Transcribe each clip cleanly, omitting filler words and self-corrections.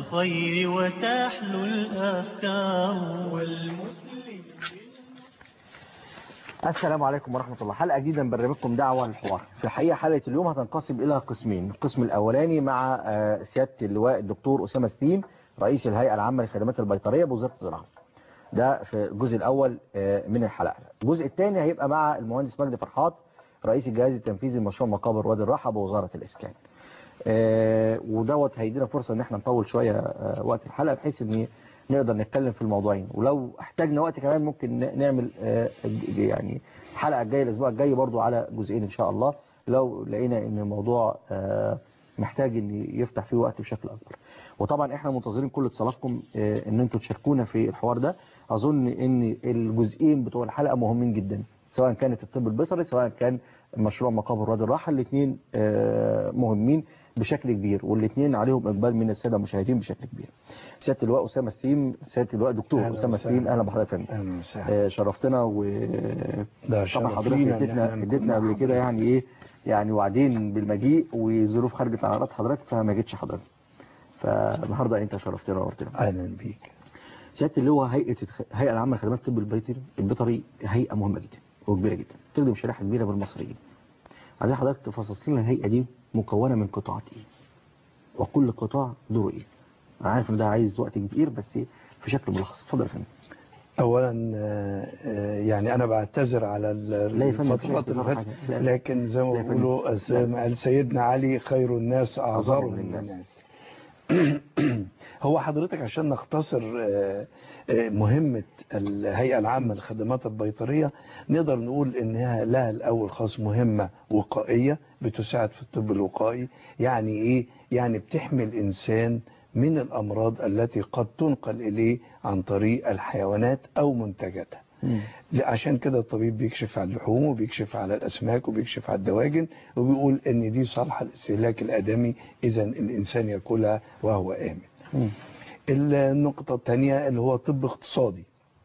الخير وتحلو الأفكار السلام عليكم ورحمة الله. حلقة جديدة من برنامجكم دعوة للحوار. في الحقيقة حلقة اليوم هتنقسم إلى قسمين. القسم الأولاني مع سيادة اللواء الدكتور أسامة ستيم، رئيس الهيئة العامة للخدمات البيطرية بوزارة الزراعة. ده في الجزء الأول من الحلقة. الجزء الثاني هيبقى مع المهندس مجدي فرحات، رئيس الجهاز التنفيذي لمشروع مقابر وادي الراحة بوزارة الإسكان. ودوت هيدينا فرصة ان احنا نطول شوية وقت الحلقة بحيث ان نقدر نتكلم في الموضوعين، ولو احتاجنا وقت كمان ممكن نعمل يعني الحلقة الجاية الاسبوع الجاي برضو على جزئين ان شاء الله، لو لقينا ان الموضوع محتاج ان يفتح فيه وقت بشكل اكبر. وطبعا احنا منتظرين كل اتصالاتكم ان انتوا تشاركونا في الحوار ده. اظن ان الجزئين بتوع الحلقة مهمين جدا، سواء كانت الطب البيطري سواء كان مشروع مقابر وادي الراحة. الاثنين مهمين بشكل كبير، والاثنين عليهم اقبال من الساده المشاهدين بشكل كبير. سياده اللواء اسامه ستيم، سياده اللواء دكتور اسامه ستيم، اهلا بحضرتك يا فندم. شرفتنا. وطبعا حضرتك اديتنا قبل كده يعني ايه يعني وعدين بالمجيء، وظروف خرجت عن ارادة حضرتك فما جيتش حضرتك، فالنهارده انت شرفتنا ونورتنا. اهلا بيك. سياده اللواء، الهيئه العامه لخدمات الطب البيطري هيئه مهمه جدا وكبيره جدا، تخدم شريحه كبيره من المصريين. عايز حضرتك تفصص لنا الهيئه دي مكونه من قطاعات ايه، وكل قطاع دوره ايه؟ انا عارف ان ده عايز وقت كبير بس في شكل ملخص. اتفضل يا فندم. اولا يعني انا بعتذر على الفترات اللي فاتت، لكن زي ما بيقولوا سيدنا علي خير الناس اعذرهم من الناس. هو حضرتك عشان نختصر مهمة الهيئة العامة للخدمات البيطرية نقدر نقول انها لها الاول خاص مهمة وقائية بتساعد في الطب الوقائي. يعني ايه؟ يعني بتحمي الانسان من الامراض التي قد تنقل اليه عن طريق الحيوانات او منتجاتها. عشان كده الطبيب بيكشف على اللحوم وبيكشف على الاسماك وبيكشف على الدواجن وبيقول ان دي صالحة للاستهلاك الادمي، اذا الانسان ياكلها وهو امن. النقطة الثانية اللي هو طب اقتصادي،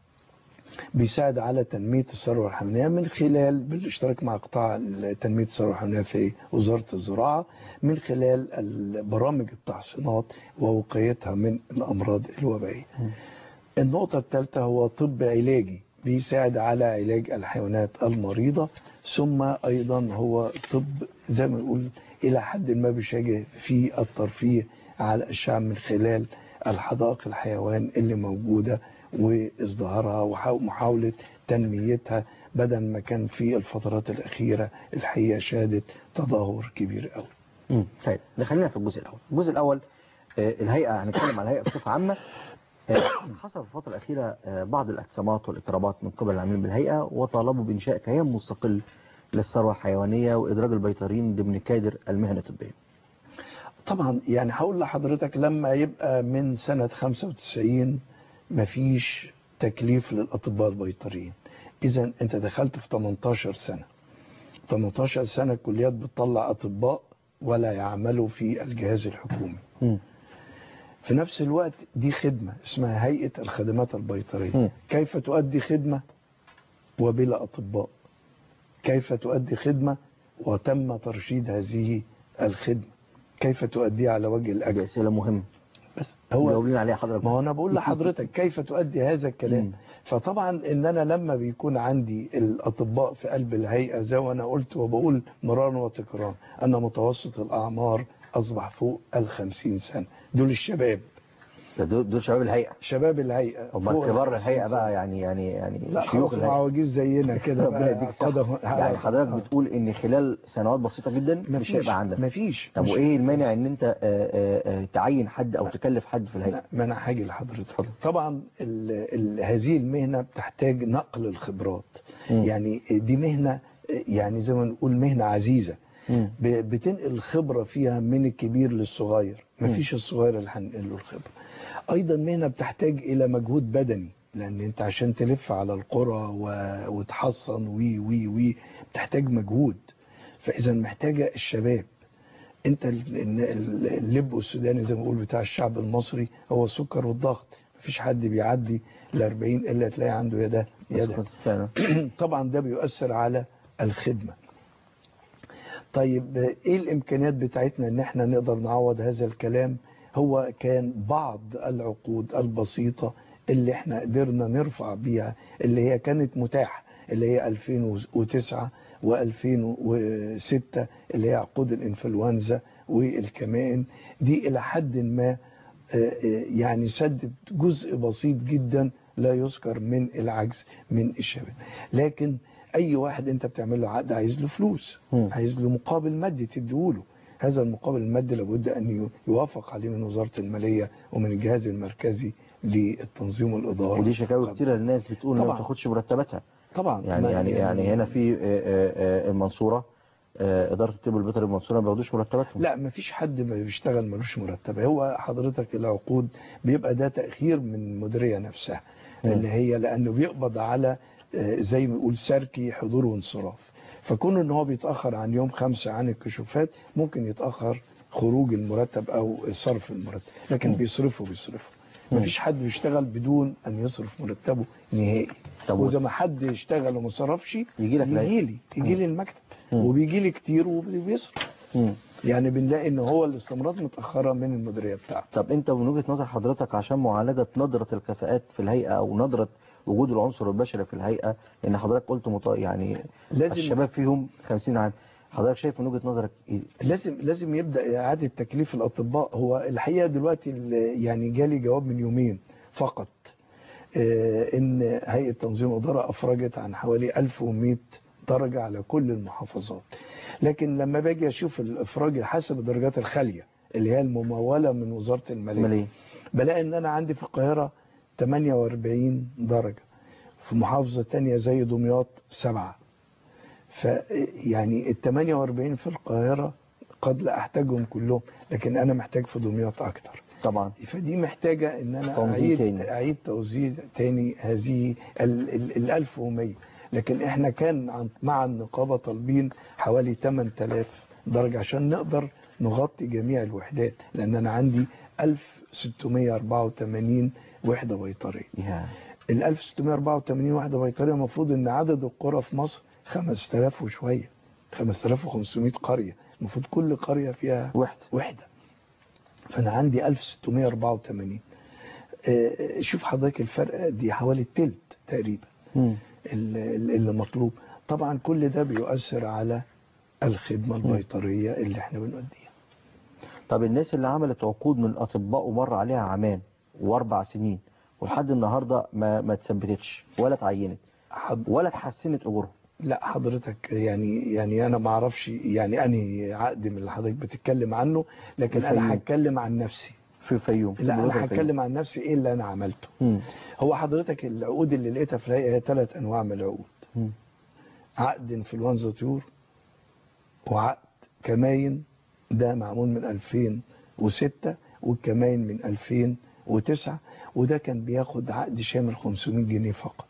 بيساعد على تنمية الثروة الحيوانية من خلال بالاشتراك مع قطاع تنمية الثروة الحيوانية في وزارة الزراعة، من خلال برامج التحصينات ووقايتها من الأمراض الوبائية. النقطة الثالثة هو طب علاجي، بيساعد على علاج الحيوانات المريضة، ثم أيضا هو طب زي ما نقول إلى حد ما بيشجع في الترفيه على الشعب من خلال الحدائق الحيوان اللي موجودة وازدهارها ومحاولة تنميتها، بدل ما كان في الفترات الأخيرة الحقيقة شهدت تدهور كبير قوي. طيب خلينا في الجزء الأول. الجزء الأول الهيئة، هنتكلم عن الهيئة بصفة عامة. حصل في الفترة الأخيرة بعض الاعتصامات والاضطرابات من قبل العاملين بالهيئة، وطالبوا بإنشاء كيان مستقل للثروة الحيوانية وإدراج البيطريين ضمن كادر المهنة الطبية. طبعا يعني هقول لحضرتك لما يبقى من سنة 95 مفيش تكليف للأطباء البيطريين، إذا أنت دخلت في 18 سنة. 18 سنة الكليات بتطلع أطباء ولا يعملوا في الجهاز الحكومي. في نفس الوقت دي خدمة اسمها هيئة الخدمات البيطرية. كيف تؤدي خدمة وبلا أطباء؟ كيف تؤدي خدمة وتم ترشيد هذه الخدمة؟ كيف تؤديها على وجه الأجل؟ أسئلة مهمة بس هو جاوبين عليها حضرتك. ما هو أنا بقول لحضرتك كيف تؤدي هذا الكلام. فطبعا إن أنا لما بيكون عندي الأطباء في قلب الهيئة، زي ما أنا قلت وبقول مرارا وتكرارا، أن متوسط الأعمار أصبح فوق 50 سنة. دول الشباب، دول شباب الهيئة. شباب الهيئة. هم كبار الهيئة بقى يعني لا شيوخ الهيئة، عواجيز زينا كده. ربنا يديك الصحة. يعني حضرتك بتقول ان خلال سنوات بسيطة جدا مش هيبقى عندك. مفيش. طب وايه المانع ان انت تعين حد او تكلف حد في الهيئة؟ ما انا هاجي لحضرتك. طبعا هذه المهنة بتحتاج نقل الخبرات. يعني دي مهنة يعني زي ما نقول مهنة عزيزة. بتنقل الخبرة فيها من الكبير للصغير، مفيش الصغير اللي هنقل له الخبرة. ايضا مهنة بتحتاج الى مجهود بدني، لان انت عشان تلف على القرى وتحصن وي بتحتاج مجهود. فاذا محتاجة الشباب. انت اللب السوداني زي ما بقول بتاع الشعب المصري هو السكر والضغط، مفيش حد بيعدي ال40 الا تلاقي عنده يده. طبعا ده بيؤثر على الخدمة. طيب ايه الامكانيات بتاعتنا ان احنا نقدر نعوض هذا الكلام؟ هو كان بعض العقود البسيطة اللي احنا قدرنا نرفع بيها، اللي هي كانت متاحة، اللي هي 2009 و2006 اللي هي عقود الانفلونزا والكمائن دي، إلى حد ما يعني سدد جزء بسيط جدا لا يذكر من العجز من الشباب. لكن أي واحد أنت بتعمل له عقد عايز له فلوس، عايز له مقابل مادي تديهوله. هذا المقابل المادي لابد أن يوافق عليه من وزارة المالية ومن الجهاز المركزي للتنظيم والإدارة. ودي شكاوى كتير الناس بتقول انها ما بتاخدش مرتباتها. طبعا يعني هنا في المنصورة إدارة الطب البيطري المنصورة ما بياخدوش مرتباتهم. لا، ما فيش حد ما بيشتغل ملوش مرتب. هو حضرتك العقود بيبقى ده تأخير من المديرية نفسها اللي هي لأنه بيقبض على زي ما يقول سركي حضور وانصراف. فكون ان هو بيتأخر عن يوم 5 عن الكشوفات ممكن يتأخر خروج المرتب او صرف المرتب، لكن بيصرفه. ما فيش حد بيشتغل بدون ان يصرف مرتبه نهائي. وإذا ما حد يشتغل وما صرفش يجي لي المكتب وبيجي لي كتير وبيصرف. يعني بنلاقي ان هو الاستمرارات متأخرة من المديرية بتاعته. طب انت من وجهة نظر حضرتك عشان معالجة نظرة الكفاءات في الهيئة او نظرة وجود العنصر البشري في الهيئة، لان حضرتك قلت يعني لازم الشباب فيهم 50 عام، حضرتك شايف من وجهة نظرك ايه؟ لازم يبدأ إعادة تكليف الأطباء. هو الحقيقة دلوقتي يعني جالي جواب من يومين فقط ان هيئة تنظيم الإدارة افرجت عن حوالي 1100 درجة على كل المحافظات. لكن لما باجي اشوف الافراج حسب الدرجات الخالية اللي هي الممولة من وزارة المالية، بلاقي ان انا عندي في القاهرة 48 درجة، في محافظة تانية زي دمياط 7. فيعني ال 48 في القاهرة قد لا احتاجهم كلهم، لكن انا محتاج في دمياط اكتر طبعا. فدي محتاجة ان انا اعيد توزيع تاني هذه ال 1100. لكن احنا كان مع النقابة طالبين حوالي 8000 درجة عشان نقدر نغطي جميع الوحدات، لان انا عندي 1684 وحدة بيطرية. ال 1684 وحدة بيطرية المفروض ان عدد القرى في مصر 5000 وشوية، 5500 قرية، المفروض كل قرية فيها وحدة. فانا عندي 1684. شوف حضرتك الفرق دي حوالي التلت تقريبا اللي مطلوب. طبعا كل ده بيؤثر على الخدمة البيطرية اللي احنا بنوديها. طب الناس اللي عملت عقود من الأطباء ومر عليها عامان و4 سنين ولحد النهاردة ما تثبتتش ولا تعينت ولا تحسنت أجورهم، لا حضرتك يعني انا ما اعرفش يعني انهي عقد من اللي حضرتك بتتكلم عنه، لكن انا هتكلم عن نفسي في الفيوم. لا انا هتكلم عن نفسي ايه اللي انا عملته. هو حضرتك العقود اللي لقيتها في الهيئه هي 3 انواع من العقود. عقد انفلونزا طيور، وعقد كماين ده معمول من 2006، والكماين من 2009، وده كان بياخد عقد شامل 500 جنيه فقط.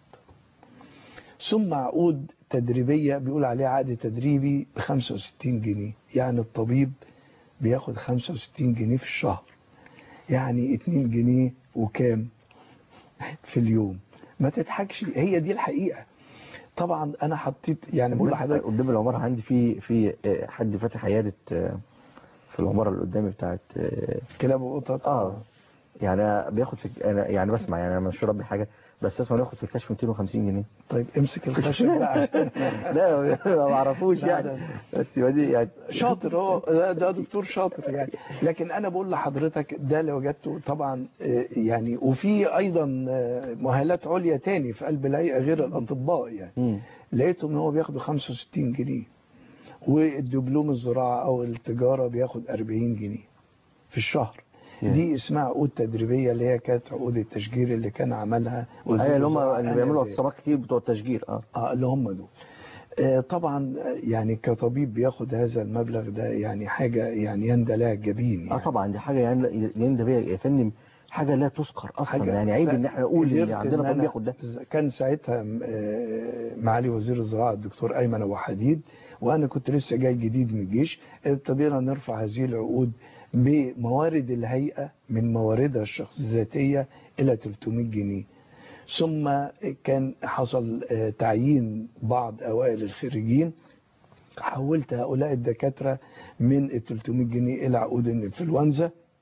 ثم عقود تدريبية بيقول عليه عقد تدريبي ب 65 جنيه، يعني الطبيب بياخد 65 جنيه في الشهر، يعني 2 جنيه وكام في اليوم. ما تضحكش، هي دي الحقيقة. طبعا انا حطيت يعني بقول لحضرتك قدام العمارة عندي في حد فاتح عيادة في العمارة اللي قدامي بتاعت كلاب وقطط. يعني بياخد انا يعني بسمع، يعني انا مش ربي حاجه، بس اسمع ياخد في الكشف 250 جنيه. طيب امسك الخشب بقى. لا ما اعرفوش يعني، بس دي يعني شاطر هو ده دكتور شاطر يعني. لكن انا بقول لحضرتك ده اللي وجدته طبعا يعني. وفي ايضا مؤهلات عليا تاني في قلب الهيئه غير الاطباء يعني. لقيتهم ان هو بياخدوا 65 جنيه، والدبلوم الزراعه او التجاره بياخد 40 جنيه في الشهر. دي اسمها عقود تدريبيه، اللي هي كانت عقود التشجير اللي كان عملها وزير اللي هم اللي بيعملوا اعتصامات كتير بتوع التشجير. اللي هم دول. طبعا يعني كطبيب بياخد هذا المبلغ ده، يعني حاجه يعني يندى لها الجبين يعني. طبعا دي حاجه يندى بيها يا فندم، حاجه لا تذكر اصلا، يعني عيب ان احنا نقول ان عندنا طبيب ياخد ده. كان ساعتها معالي وزير الزراعه الدكتور ايمن ابو حديد، وانا كنت لسه جاي جديد من الجيش، ابتدينا نرفع هذه العقود بموارد الهيئة من مواردها الشخص الذاتية إلى 300 جنيه. ثم كان حصل تعيين بعض أوائل الخريجين، حولت هؤلاء الدكاترة من 300 جنيه إلى عقود الإنفلونزا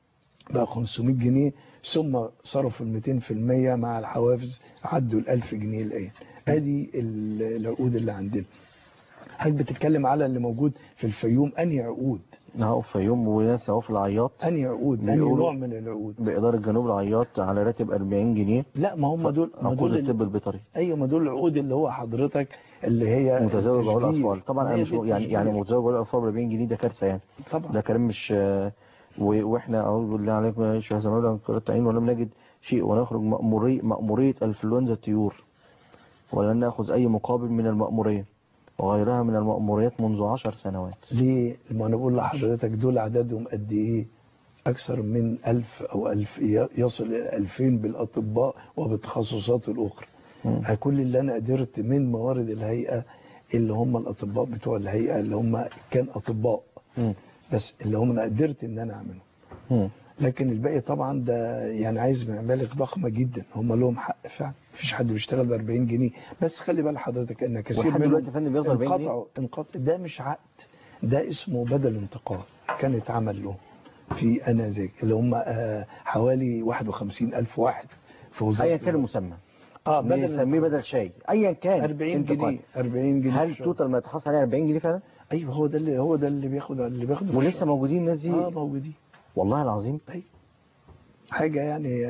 بقى 500 جنيه، ثم صرفوا ال 200% مع الحوافز عدوا ال 1000 جنيه الآن. ادي العقود اللي عندنا. حضرتك بتتكلم على اللي موجود في الفيوم، انهي عقود؟ اهو في يوم وناس اهو في العياط انهي عقود؟ انهي بيقولوا نوع من العقود؟ بإدارة جنوب العياط على راتب 40 جنيه لا ما هم دول، ما عقود دول الطب البيطري. ايوه ما دول العقود اللي هو حضرتك اللي هي متزوج اهو التشجير. الاطفال طبعا انا هي مش دي يعني التشجير. متزوج اهو الاطفال ب 40 جنيه ده كارثه يعني. طبعا ده كلام مش واحنا اعوذ بالله عليكم يا شيخ زمان ولا قرة عين ولم نجد شيء ونخرج مأمورية انفلونزا الطيور ولن ناخذ اي مقابل من المأمورية وغيرها من المأموريات منذ 10 سنوات. ليه؟ ما انا بقول لحضرتك دول عددهم قد ايه؟ اكثر من 1000 او 1000 يصل الى 2000 بالاطباء وبالتخصصات الاخرى. كل اللي انا قدرت من موارد الهيئة اللي هم الاطباء بتوع الهيئة اللي هم كان اطباء بس اللي هم انا قدرت ان انا اعمله. لكن الباقي طبعا ده يعني عايز مبالغ ضخمه جدا. هم لهم حق فعلا، مفيش حد بيشتغل ب 40 جنيه، بس خلي بال حضرتك ان كثير منهم دلوقتي فندم بياخد 40 جنيه. ده مش عقد، ده اسمه بدل انتقال كان اتعمل له في انذاك اللي هم حوالي 51,000 واحد في وزاره ايا كان المسمى بدل نسميه بدل شاي ايا كان 40 جنيه 40 جنيه. هل توتال ما يتحصل عليه 40 جنيه فعلا؟ ايوه هو ده اللي بياخد ولسه موجودين الناس دي؟ موجودين والله العظيم. ايوه حاجه يعني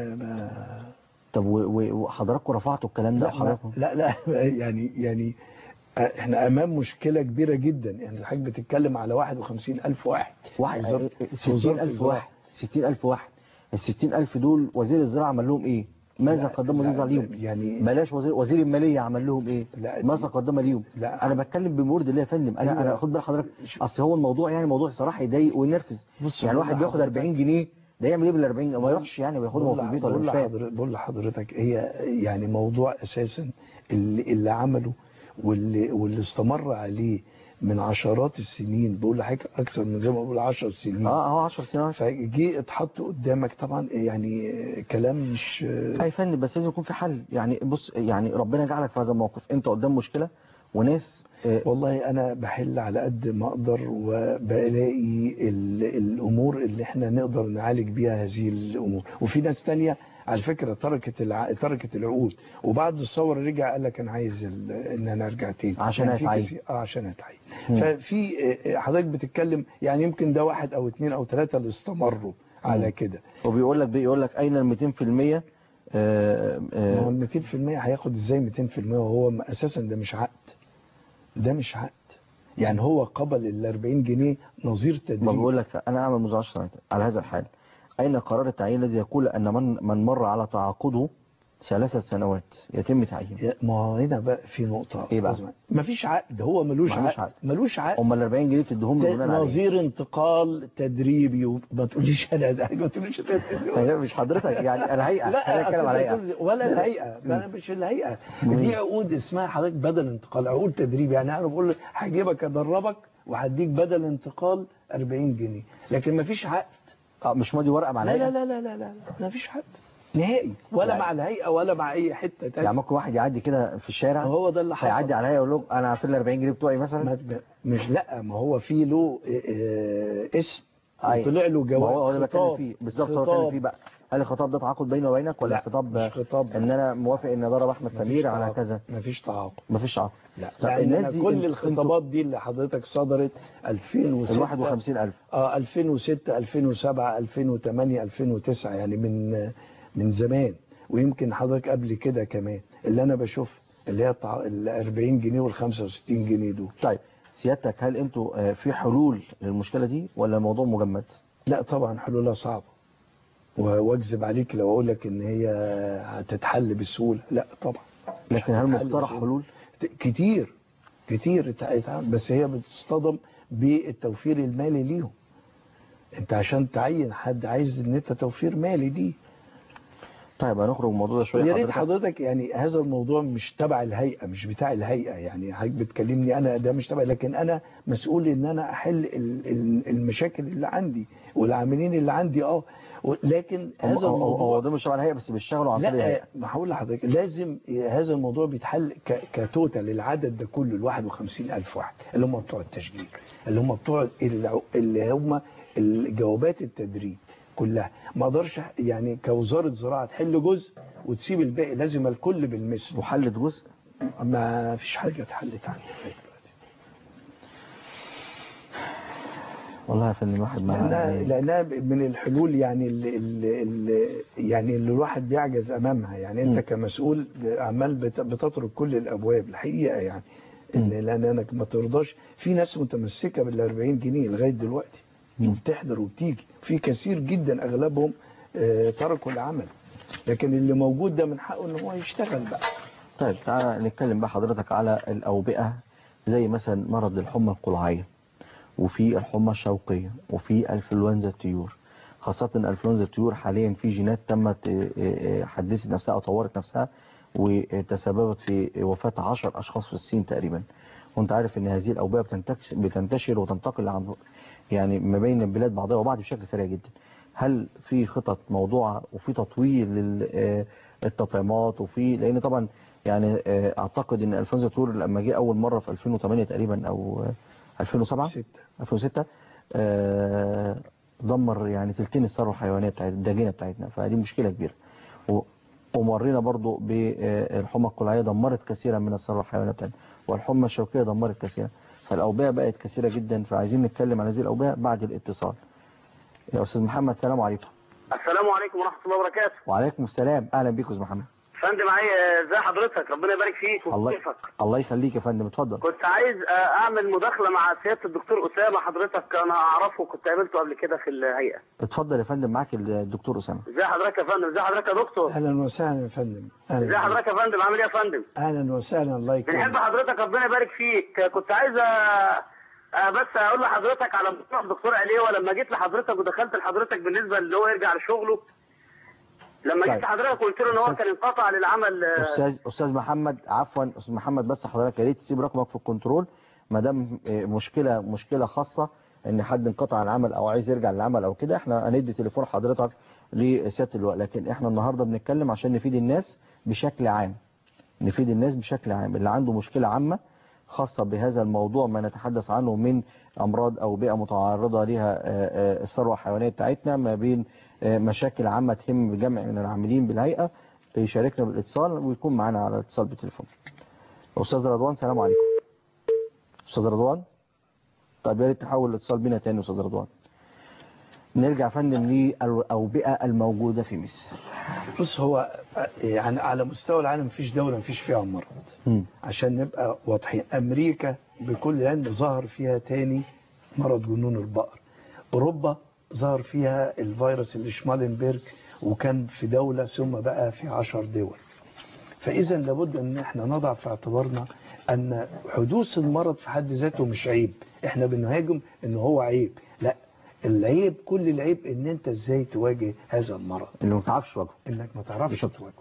طب وحضراتكم رفعتوا الكلام ده؟ حضراتكم لا يعني احنا امام مشكله كبيره جدا. يعني حضرتك بتتكلم على 51,000 واحد 60,000 واحد 60,000 واحد. ال 60,000 دول وزير الزراعه عمل لهم ايه؟ ماذا قدم وزير الزراعه ليهم؟ يعني بلاش وزير الماليه عمل لهم ايه؟ ماذا قدم ليهم؟ انا بتكلم بمورد الله يا فندم. انا خد بال حضرتك، اصل هو الموضوع يعني موضوع صراحه يضايق وينرفز. يعني واحد بياخد 40 جنيه ده يعمل ايه بال 40 جنيه؟ ما يروحش يعني وياخدهم في البيت ولا مش فاهم. بقول لحضرتك هي يعني موضوع اساسا اللي عمله واللي استمر عليه من عشرات السنين. بقول لحضرتك اكثر من زي ما بقول 10 سنين. 10 سنوات. فجي اتحط قدامك طبعا يعني كلام مش اي فندم، بس لازم يكون في حل. يعني بص، يعني ربنا جعلك في هذا الموقف، انت قدام مشكله وناس والله انا بحل على قد ما اقدر وبلاقي الامور اللي احنا نقدر نعالج بيها هذه الامور. وفي ناس تانية على فكرة تركت العقود وبعد الثوره رجع قال لك انا عايز ان انا ارجع تاني عشان اتعين. عشان اتعين. ففي حضرتك بتتكلم يعني يمكن ده 1 أو 2 أو 3 اللي استمروا على كده. وبيقول لك اين ال 200%؟ ما هو ال 200% هياخد ازاي 200% وهو اساسا ده مش عقد. ده مش عقد. يعني هو قبل ال 40 جنيه نظير تدريب. ما بقول لك انا اعمل منذ 10 سنوات على هذا الحال. اين قرار التعيين الذي يقول ان من مر على تعاقده 3 سنوات يتم تعيينه؟ ما هنا بقى في نقطه ايه بقى؟ مفيش عقد. هو ملوش عقد. هم ال 40 جنيه بتديهم له بناء عليه نظير انتقال تدريبي. وما تقوليش انا ده، ما تقوليش لا مش حضرتك يعني الهيئه. لا اتكلم على الهيئه ولا الهيئه. انا مش الهيئه دي عقود اسمها حضرتك بدل انتقال، عقود تدريب. يعني انا بقول هجيبك ادربك وهديك بدل انتقال 40 جنيه، لكن ما فيش عقد. مش ماضي ورقه مع الهيئه؟ لا لا لا لا لا ما فيش عقد نهائي ولا يعني مع الهيئه ولا مع اي حته ثانيه. يعني ممكن واحد يعدي كده في الشارع هو ده اللي حصل، هيعدي على الهيئه يقول له انا هقفل ال 40 جنيه بتوعي مثلا؟ مش لا، ما هو في له اسم طلع له جواب. هو ده بتكلم فيه بالظبط. هو بتكلم فيه بقى، هل الخطاب ده تعاقد بيني وبينك ولا خطاب ان انا موافق ان ادرب احمد سمير على كذا؟ مفيش تعاقد. مفيش تعاقد. لا الناس دي كل الخطابات دي اللي حضرتك صدرت 2006 51,000 2006 2007 2008 2009 يعني من زمان. ويمكن حضرتك قبل كده كمان اللي انا بشوف اللي هي ال 40 جنيه وال 65 جنيه دول. طيب سيادتك هل انتوا في حلول للمشكله دي ولا الموضوع مجمد؟ لا طبعا حلولها صعبه، واكذب عليك لو اقول لك ان هي هتتحل بسهوله. لا طبعا. لكن هل مقترح حلول؟ كتير بس هي بتصطدم بالتوفير المالي ليهم. انت عشان تعين حد عايز ان انت توفير مالي دي. طيب هنخرج من الموضوع ده شويه. يا ريت حضرتك يعني هذا الموضوع مش تبع الهيئه، مش بتاع الهيئه. يعني حضرتك بتكلمني انا ده مش تبع، لكن انا مسؤول ان انا احل المشاكل اللي عندي والعاملين اللي عندي. لكن هذا الموضوع ده مش تبع الهيئه بس بيشتغلوا عن طريق الهيئه. ما هقول لحضرتك لازم هذا الموضوع بيتحل كتوتال العدد ده كله ال 51,000 واحد اللي هم بتوع التشجير، اللي هم بتوع اللي هم الجوابات التدريب كلها. ما اقدرش يعني كوزارة زراعة تحل جزء وتسيب الباقي، لازم الكل بالمثل. وحلت جزء؟ ما فيش حاجة اتحلت عندي لغاية دلوقتي. والله يا فندم الواحد لأنها من الحلول يعني اللي الواحد بيعجز أمامها. يعني أنت كمسؤول عمال بتطرق كل الأبواب الحقيقة يعني. لأنك ما ترضاش. في ناس متمسكة بال40 جنيه لغاية دلوقتي وبتحضر وبتيجي. في كثير جدا أغلبهم تركوا العمل، لكن اللي موجود ده من حقه ان هو يشتغل بقى. طيب تعالى نتكلم بقى حضرتك على الأوبئة، زي مثلا مرض الحمى القلعية، وفي الحمى الشوقية، وفي انفلونزا الطيور. خاصة انفلونزا الطيور حاليا في جينات تمت حدثت نفسها أو طورت نفسها وتسببت في وفاة 10 أشخاص في الصين تقريبا. وانت عارف ان هذه الأوبئة بتنتشر وتنتقل عن يعني ما بين البلاد بعضها وبعض بشكل سريع جدا. هل في خطط موضوعة وفي تطوير للتطعيمات وفي، لأن طبعا يعني أعتقد ان انفلونزا الطيور لما جه أول مرة في 2008 تقريبا أو 2006 دمر يعني تلتين الثروة الحيوانية الداجنة بتاعتنا، فدي مشكلة كبيرة. ومرينا برضو بالحمى القلعية دمرت كثيرا من الثروة الحيوانية بتاعتنا، والحمى الشوكية دمرت كثيرا. فالأوبئة بقت كثيرة جدا، فعايزين نتكلم عن هذه الأوبئة بعد الاتصال. يا أستاذ محمد السلام عليكم. السلام عليكم ورحمة الله وبركاته. وعليكم السلام، أهلا بك يا أستاذ محمد. فندم معايا، ازي حضرتك؟ ربنا يبارك فيك ويوفقك. الله يخليك يا فندم، اتفضل. كنت عايز اعمل مداخلة مع سيادة الدكتور أسامة، حضرتك انا اعرفه، كنت قابلته قبل كده في الهيئة. اتفضل يا فندم، معاك الدكتور أسامة. ازي حضرتك يا فندم؟ ازي حضرتك يا دكتور؟ اهلا وسهلا يا فندم. ازي حضرتك يا فندم؟ عامل ايه يا فندم؟ اهلا وسهلا، الله يكرمك. بنحب حضرتك، ربنا يبارك فيك. كنت عايز بس اقول لحضرتك على موضوع الدكتور عليوه. لما جيت لحضرتك ودخلت لحضرتك بالنسبة اللي هو يرجع لشغله، لما جيت لحضرتك قلت له ان هو كان انقطع للعمل. استاذ محمد، عفوا استاذ محمد، بس حضرتك يا ريت تسيب رقمك في الكنترول ما دام مشكله خاصه ان حد انقطع عن العمل او عايز يرجع للعمل او كده. احنا هندي تليفون حضرتك لسياده اللواء، لكن احنا النهارده بنتكلم عشان نفيد الناس بشكل عام. اللي عنده مشكله عامه خاصه بهذا الموضوع ما نتحدث عنه من امراض او بيئه متعرضه لها الثروه الحيوانيه بتاعتنا، ما بين مشاكل عامة تهم جمع من العاملين بالهيئة، يشاركنا بالاتصال ويكون معنا على الاتصال بالتليفون. أستاذ رضوان السلام عليكم. أستاذ رضوان، طيب يا ريت تحاول الاتصال بنا تاني أستاذ رضوان. نرجع فندم للأوبئة الموجودة في مصر. بص، هو يعني على مستوى العالم مفيش دولة مفيش فيها مرض. عشان نبقى واضحين، أمريكا بكل علم ظهر فيها تاني مرض جنون البقر. أوروبا ظهر فيها الفيروس اللي شمالنبرج، وكان في دولة ثم بقى في 10 دول. فإذا لابد أن احنا نضع في اعتبارنا أن حدوث المرض في حد ذاته مش عيب. احنا بنهاجم أنه هو عيب، لا، العيب كل العيب ان انت ازاي تواجه هذا المرض، اللي ما تعرفش تواجهه، انك ما تعرفش تواجهه.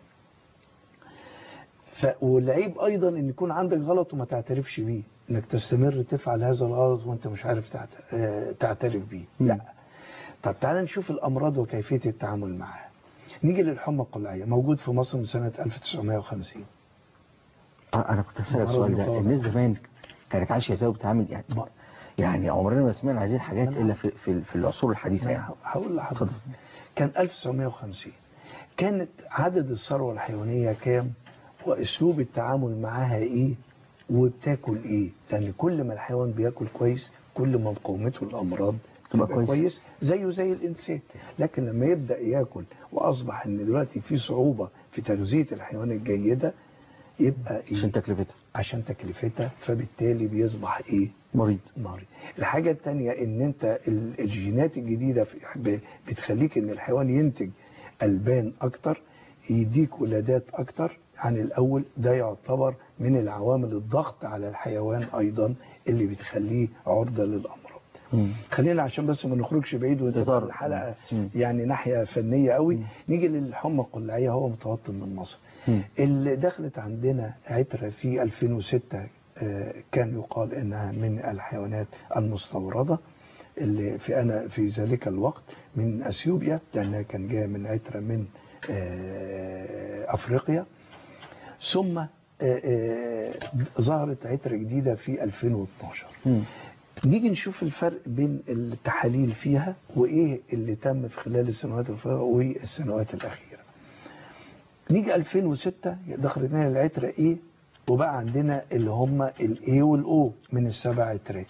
والعيب ايضا ان يكون عندك غلط وما تعترفش بيه، انك تستمر تفعل هذا الغلط وانت مش عارف تعترف بيه. لا. طب تعالى نشوف الامراض وكيفية التعامل معها. نيجي للحمى القلعية، موجود في مصر من سنة 1950. انا كنت هسأل السؤال ده، الناس زمان كانت عايشة ازاي وبتتعامل يعني عمرنا ما سمعنا هذه الحاجات الا في العصور الحديثة. يعني هقول لحضرتك، كان 1950 كانت عدد الثروة الحيوانية كام واسلوب التعامل معاها ايه وبتاكل ايه. لان كل ما الحيوان بياكل كويس كل ما مقاومته الامراض تبقى كويس زيه زي الانسان. لكن لما يبدأ ياكل واصبح ان دلوقتي في صعوبة في تغذية الحيوان الجيدة، يبقى ايه؟ عشان تكلفتها فبالتالي بيصبح ايه؟ مريض. الحاجة التانية ان انت الجينات الجديدة بتخليك ان الحيوان ينتج ألبان اكتر، يديك ولادات اكتر عن الاول. ده يعتبر من العوامل الضغط على الحيوان ايضا اللي بتخليه عرضة للامراض. خلينا عشان بس ما نخرجش بعيد وتبقى الحلقة يعني ناحية فنية قوي. نيجي للحمى القلعية، هو متوطن من مصر. اللي دخلت عندنا عترة في 2006 كان يقال انها من الحيوانات المستوردة اللي في ذلك الوقت من اثيوبيا، لانها كان جايه من عترة من افريقيا. ثم ظهرت عترة جديدة في 2012. نيجي نشوف الفرق بين التحاليل فيها وايه اللي تم في خلال السنوات الفارغة والسنوات الاخيره. نيجي 2006 دخلنا العتره ايه، وبقى عندنا اللي هم الاي والاو من ال7 عترات.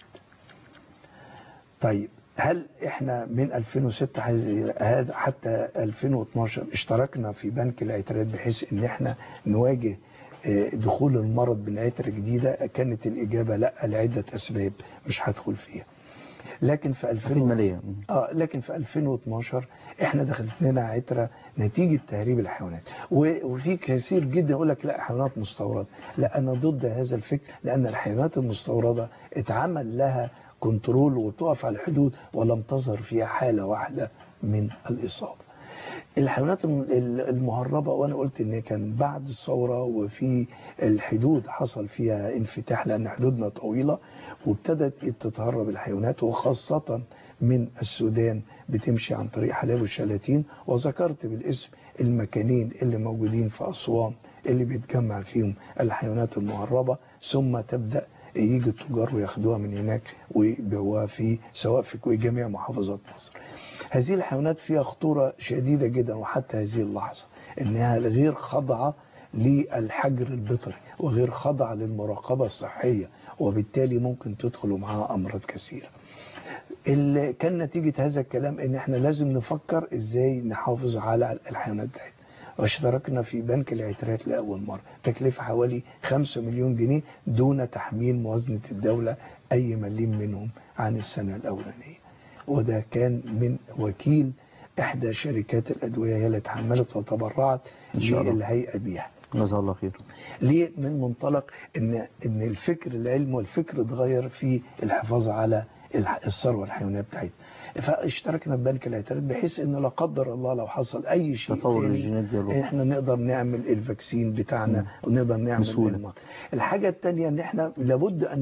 طيب هل احنا من 2006 هذا حتى 2012 اشتركنا في بنك العترات بحيث ان احنا نواجه دخول المرض بالعترة جديدة؟ كانت الإجابة لا، لعدة أسباب مش هدخل فيها. لكن في لكن في 2012 احنا دخلت لنا عترة نتيجة تهريب الحيوانات، وفي كثير جدا يقول لك لا حيوانات مستوردة. لا، أنا ضد هذا الفكر، لأن الحيوانات المستوردة اتعمل لها كنترول وتقف على الحدود ولم تظهر فيها حالة واحدة من الإصابة. الحيوانات المهربة، وانا قلت ان كان بعد الثورة وفي الحدود حصل فيها انفتاح لان حدودنا طويلة وابتدت تتهرب الحيوانات، وخاصة من السودان بتمشي عن طريق حلاب والشلاتين. وذكرت بالاسم المكانين اللي موجودين في أسوان اللي بيتجمع فيهم الحيوانات المهربة، ثم تبدأ يجي التجار وياخدوها من هناك ويبيعوها في سواء في جميع محافظات مصر. هذه الحيوانات فيها خطورة شديدة جدا، وحتى هذه اللحظة انها غير خاضعة للحجر البيطري وغير خاضعة للمراقبة الصحية، وبالتالي ممكن تدخلوا معها امراض كثيرة. اللي كان نتيجة هذا الكلام ان احنا لازم نفكر ازاي نحافظ على الحيوانات دي، واشتركنا في بنك العترات لأول مرة، تكلفة حوالي 5 مليون جنيه دون تحميل موازنة الدولة أي مليم منهم عن السنة الأولانية. وده كان من وكيل إحدى شركات الأدوية هي اللي تحملت وتبرعت للهيئة بيها. جزاه الله خير. ليه؟ من منطلق إن الفكر العلمي والفكر اتغير في الحفاظ على الثروة الحيوانية بتاعتنا. فاشتركنا في بنك العترات بحيث ان لا قدر الله لو حصل اي شيء تطور الجينات دي احنا نقدر نعمل الفاكسين بتاعنا ونقدر نعمل الحاجة التانية ان احنا لابد ان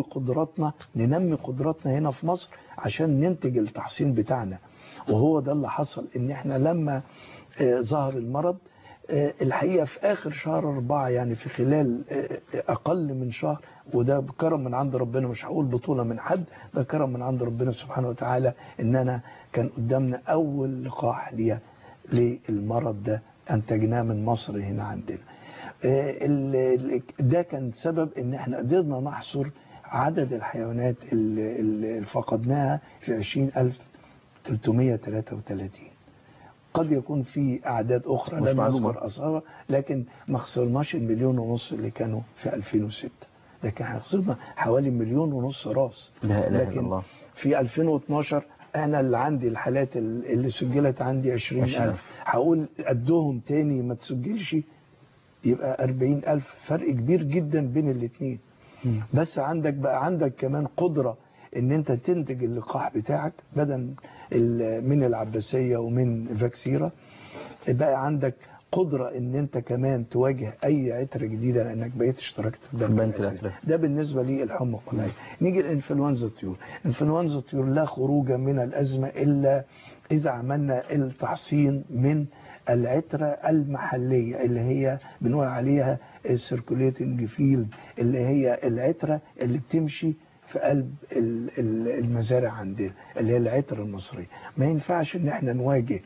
ننمي قدراتنا هنا في مصر عشان ننتج التحصين بتاعنا. وهو ده اللي حصل، ان احنا لما ظهر المرض الحقيقة في آخر شهر 4 يعني في خلال أقل من شهر، وده بكرم من عند ربنا، مش هقول بطولة من حد، ده كرم من عند ربنا سبحانه وتعالى، إننا كان قدامنا أول لقاح للمرض ده أنتجناه من مصر هنا عندنا. ده كان سبب إن احنا قدرنا نحصر عدد الحيوانات اللي فقدناها في 20,333. قد يكون في أعداد أخرى لم أذكر أصابها، لكن ما خسرناش 1.5 مليون اللي كانوا في 2006، لكن احنا خسرنا حوالي 1.5 مليون راس. لا إله إلا لكن الله. في 2012 أنا اللي عندي الحالات اللي سجلت عندي 20,000، هقول قدهم تاني ما تسجلش يبقى 40,000، فرق كبير جدا بين الاثنين. بس عندك كمان قدرة ان انت تنتج اللقاح بتاعك بدل من العباسية ومن فاكسيرا، بقى عندك قدرة ان انت كمان تواجه اي عترة جديدة لانك بقيت اشتركت في بنك العترة. ده بالنسبة لي الحمى القلعية. نيجي الانفلونزا الطيور. انفلونزا الطيور لا خروج من الازمة الا اذا عملنا التحصين من العترة المحلية اللي هي بنقول عليها السيركوليتنج فيلد، اللي هي العترة اللي بتمشي في قلب المزارع عندنا اللي هي العترة المصرية. ما ينفعش ان احنا نواجه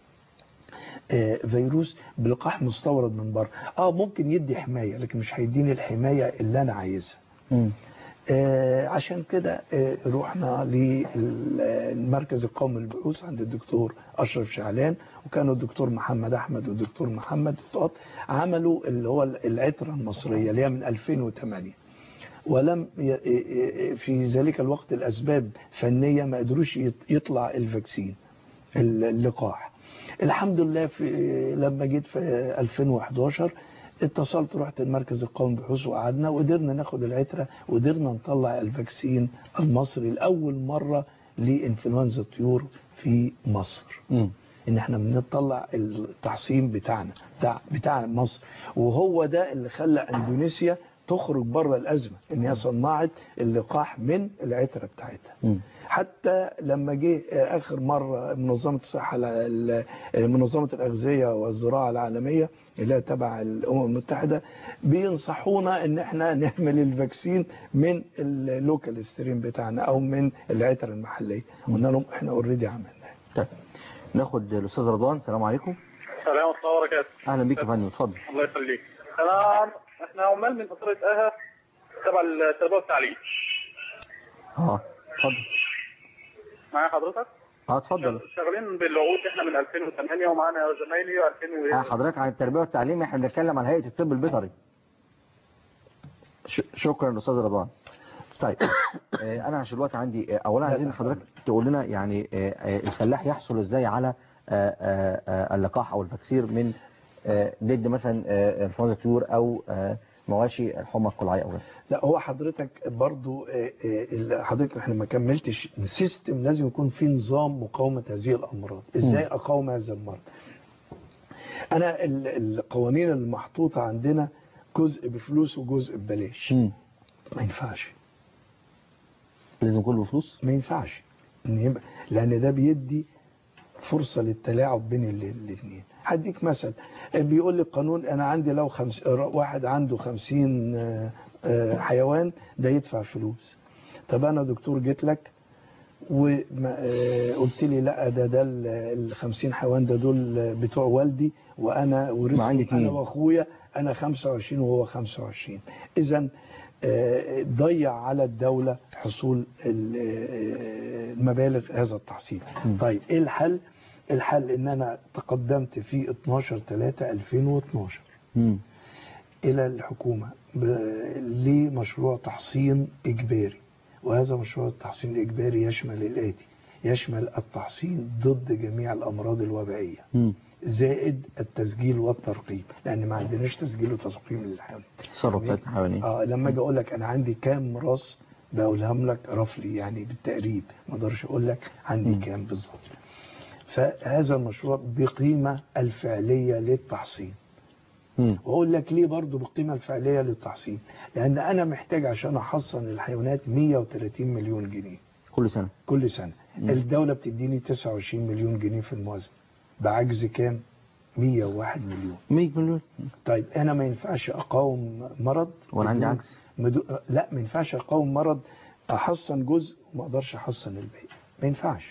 فيروس بلقاح مستورد من بره. ممكن يدي حماية لكن مش هيديني الحماية اللي انا عايزها. عشان كده رحنا للمركز القومي للبحوث عند الدكتور أشرف شعلان، وكانوا الدكتور محمد أحمد والدكتور محمد طاط عملوا اللي هو العترة المصرية اللي هي من 2008. ولم في ذلك الوقت الأسباب فنية ما قدروش يطلع الفاكسين اللقاح. الحمد لله لما جيت في 2011 اتصلت، رحت المركز القومي للبحوث وقعدنا وقدرنا ناخد العترة وقدرنا نطلع الفاكسين المصري لأول مرة لإنفلونزا الطيور في مصر. ان احنا بنطلع التحصين بتاع مصر، وهو ده اللي خلى اندونيسيا تخرج بره الازمه، ان هي صنعت اللقاح من العتره بتاعتها. حتى لما جه اخر مره منظمه الصحه منظمه الاغذيه والزراعه العالميه اللي هي تبع الامم المتحده بينصحونا ان احنا نعمل الفاكسين من اللوكال سترين بتاعنا او من العتره المحليه. قلنا لهم احنا اوريدي عملناه. طيب ناخد الاستاذ رضوان. السلام عليكم. السلام ورحمه الله وبركاته. اهلا بيك يا فندم، اتفضل. الله يخليك. احنا عمال من فتره تبع التربيه والتعليم. اتفضل. معايا حضرتك؟ اتفضل. شغالين بالعقود احنا من 2008 ومعانا زمايلي 2000 حضرتك عن التربيه والتعليم، احنا بنتكلم عن هيئه الطب البيطري. شكرا استاذ رضوان. طيب انا عشان الوقت عندي، اولا عايزين حضرتك تقول لنا يعني الفلاح يحصل ازاي على اللقاح او الفاكسير من ضد مثلا انفلونزا الطيور او مواشي الحمى القلعيه او غيرها. لا هو حضرتك برضو حضرتك احنا ما كملتش السيستم، لازم يكون في نظام مقاومه هذه الامراض. ازاي اقاوم هذا المرض؟ انا القوانين المحطوطه عندنا جزء بفلوس وجزء ببلاش. ما ينفعش. لازم كله بفلوس؟ ما ينفعش، لان ده بيدي فرصه للتلاعب بين الاثنين. هديك مثل، بيقول لي القانون انا عندي لو واحد عنده 50 حيوان ده يدفع فلوس. طب انا دكتور جيت لك وقلت لي لا ده ال 50 حيوان ده دول بتوع والدي وانا ورثت انا واخويا، انا 25 وهو 25. اذا ضيع على الدولة حصول المبالغ هذا التحصيل. طيب ايه الحل؟ الحل ان انا تقدمت في 12/3/2012 الى الحكومة لمشروع تحصين اجباري، وهذا مشروع التحصين الاجباري يشمل الاتي: يشمل التحصين ضد جميع الامراض الوبائية زائد التسجيل والترقيم، لان ما عندناش تسجيل وترقيم للحيوانات. تصرفات الحيوانيه. لما اجي اقول لك انا عندي كام راس بقولهم لك رفلي، يعني بالتقريب، ما اقدرش اقول لك عندي كام بالظبط. فهذا المشروع بقيمه الفعليه للتحصين. واقول لك ليه برضو بالقيمه الفعليه للتحصين؟ لان انا محتاج عشان احصن الحيوانات 130 مليون جنيه كل سنه. كل سنه. الدوله بتديني 29 مليون جنيه في الموازنه، بعجز كام؟ 101 مليون. 100 مليون. طيب انا ما ينفعش اقاوم مرض وانا عندي عجز؟ لا ما ينفعش اقاوم مرض احصن جزء وما اقدرش احصن الباقي، ما ينفعش.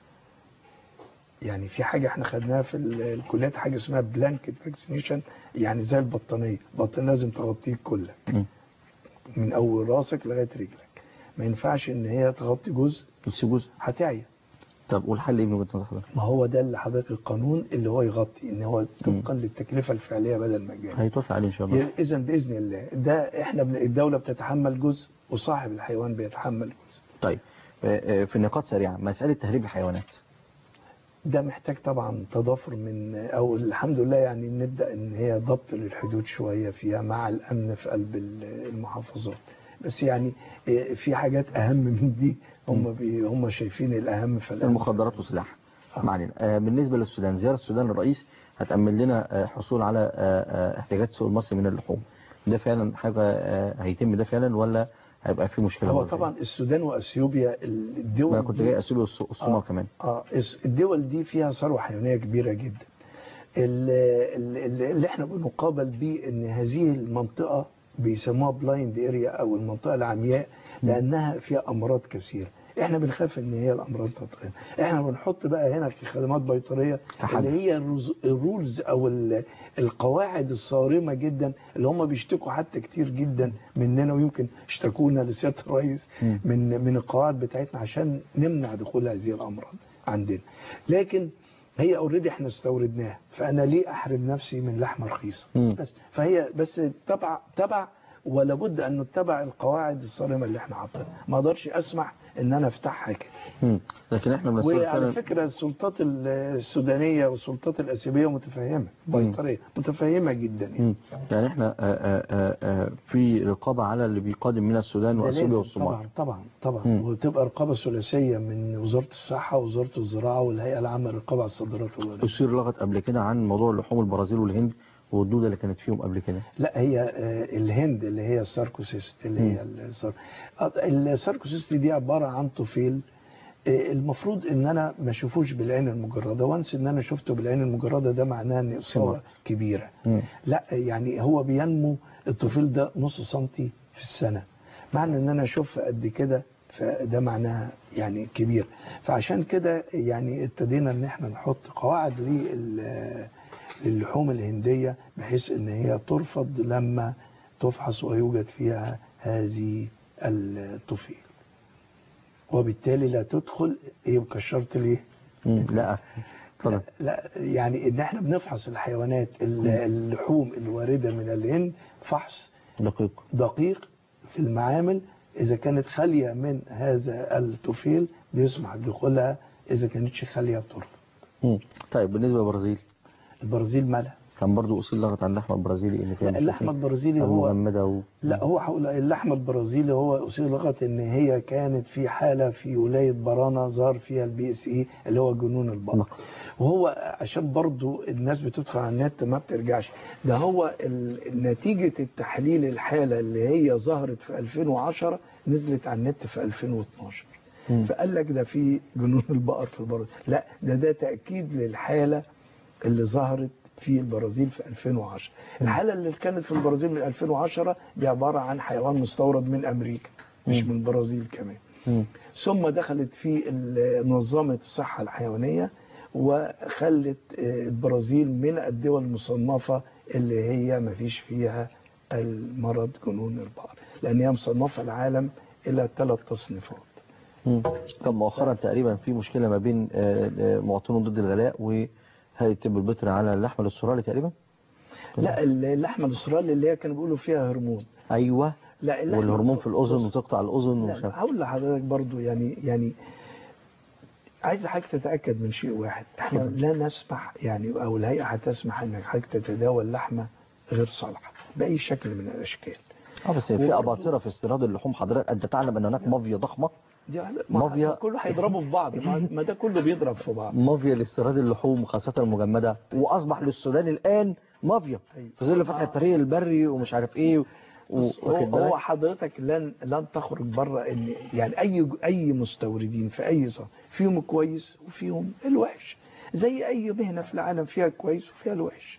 يعني في حاجه احنا خدناها في الكليات، حاجه اسمها بلانكت فاكسينيشن، يعني زي البطانيه لازم تغطيك كلك من اول راسك لغايه رجلك. ما ينفعش ان هي تغطي جزء جزء هتعيا. طب والحل ايه من وجهه نظر حضرتك؟ ما هو ده اللي حضرتك القانون اللي هو يغطي ان هو طبقا للتكلفه الفعلية بدل مجاني. هيتوافق عليه ان شاء الله. اذا باذن الله ده احنا الدوله بتتحمل جزء وصاحب الحيوان بيتحمل جزء. طيب في نقاط سريعه، مساله تهريب الحيوانات ده محتاج طبعا تضافر من او الحمد لله يعني نبدا ان هي ضبط للحدود شويه فيها مع الامن في قلب المحافظات. بس يعني في حاجات اهم من دي هم شايفين الاهم في المخدرات والسلاح. ما علينا. بالنسبه للسودان، زياره السودان الرئيس هتأمن لنا حصول على احتياجات السوق المصري من اللحوم. ده فعلا حاجه هيتم ده فعلا ولا هيبقى في مشكله؟ هو طبعا السودان واثيوبيا الدول، انا كنت جاي اثيوبيا والصومال كمان. الدول دي فيها ثروه حيوانيه كبيره جدا. اللي احنا بنقابل بيه ان هذه المنطقه بيسموها بلايند اريا او المنطقه العمياء، لانها فيها امراض كثيره. احنا بنخاف ان هي الامراض تتغير. احنا بنحط بقى هنا في خدمات بيطريه اللي هي الرولز او القواعد الصارمه جدا اللي هم بيشتكوا حتى كتير جدا مننا، ويمكن اشتكونا لسياده الرئيس من القواعد بتاعتنا عشان نمنع دخول هذه الامراض عندنا. لكن هي اوريدي احنا استوردناها، فانا ليه احرم نفسي من لحمه رخيصه؟ بس فهي بس تبع ولا بد ان نتبع القواعد الصارمه اللي احنا حاطينها. ما اقدرش اسمح ان انا افتحها كده. لكن احنا وعلى فكره السلطات السودانيه والسلطات الاثيوبيه متفهمه، بيطريه متفهمه جدا يعني احنا في رقابه على اللي بيقادم من السودان واثيوبيا والصومال. طبعا وتبقى رقابه ثلاثيه من وزاره الصحه ووزاره الزراعه والهيئه العامه للرقابه على الصادرات والواردات. أثير لغط قبل كده عن موضوع اللحوم البرازيل والهند والدودة اللي كانت فيهم قبل كده؟ لا، هي الهند اللي هي الساركوسيست، اللي هي الساركوسيست دي عبارة عن طفيل. المفروض ان انا ما اشوفوش بالعين المجردة، وانس ان انا شفته بالعين المجردة ده معناه ان اصابة كبيرة. لا، يعني هو بينمو الطفيل ده نص سنتي في السنة، معنى ان انا اشوف قد كده فده معناها يعني كبير. فعشان كده يعني ابتدينا ان احنا نحط قواعد للحوم الهندية بحيث ان هي ترفض لما تفحص ويوجد فيها هذه الطفيل، وبالتالي لا تدخل. ايه وكشرت ليه؟ لا اتفضل. لا يعني ان احنا بنفحص الحيوانات اللحوم الواردة من الهند فحص دقيق في المعامل. اذا كانت خالية من هذا الطفيل بيسمح بدخولها، اذا كانتش خالية بترفض. طيب بالنسبة للبرازيل؟ البرازيل مالها؟ كان برضو أصيل لغط عن اللحمة البرازيلي إن كان اللحمة البرازيلي هو لا، هو حول اللحمة البرازيلي هو أصيل لغط إن هي كانت في حالة في ولاية برانا ظهر فيها الBSE اللي هو جنون البقر. وهو عشان برضو الناس بتدخل على النت ما بترجعش، ده هو نتيجة التحليل الحالة اللي هي ظهرت في 2010 نزلت على النت في 2012. فقال لك ده في جنون البقر في البرازيل. لا، ده تأكيد للحالة اللي ظهرت في البرازيل في 2010. الحالة اللي كانت في البرازيل من 2010 دي عبارة عن حيوان مستورد من أمريكا مش من البرازيل كمان. ثم دخلت في منظمة الصحة الحيوانية وخلت البرازيل من الدول المصنفة اللي هي ما فيش فيها المرض جنون البقر، لأن هي مصنفة العالم إلى 3 تصنيفات. كان مؤخرا تقريبا في مشكلة ما بين مواطنون ضد الغلاء وهيئة طب البيطري على اللحمة الاسترالي تقريبا. لا، اللحمة الاسترالي اللي هي كانوا بيقولوا فيها هرمون. ايوه، لا، والهرمون في الاذن وتقطع الاذن. لا، هقول لحضرتك برضو يعني عايز حضرتك تتاكد من شيء واحد. احنا لا نسمح يعني، او الهيئه هتسمح انك حضرتك تتداول لحمه غير صالحه باي شكل من الاشكال. بس في اباطره في استيراد اللحوم. حضرتك انت تعلم ان هناك مافيا ضخمه، مافيا كله هيضربوا في بعض. ما ده كله بيضرب في بعض. مافيا لاستيراد اللحوم خاصه المجمده، واصبح للسودان الان مافيا في ظل فتح الطريق البري ومش عارف ايه. هو حضرتك لن تخرج بره ان يعني اي مستوردين في اي صنف فيهم كويس وفيهم الوحش، زي اي مهنه في العالم فيها كويس وفيها الوحش.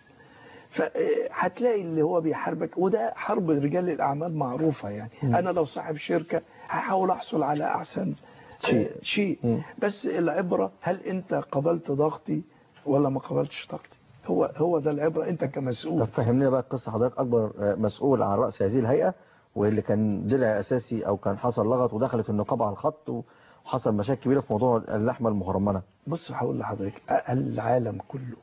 فهتلاقي اللي هو بيحاربك، وده حرب رجال الاعمال معروفه يعني. انا لو صاحب شركه هحاول احصل على احسن شيء. بس العبره هل انت قبلت ضغطي ولا ما قبلتش ضغطي؟ هو ده العبره انت كمسؤول. طب فهمنا بقى القصه. حضرتك اكبر مسؤول عن راس هذه الهيئه، واللي كان ضلع اساسي او كان حصل لغط ودخلت النقابه على الخط وحصل مشاكل كبيره في موضوع اللحمه المهرمنه. بص هقول لحضرتك، العالم كله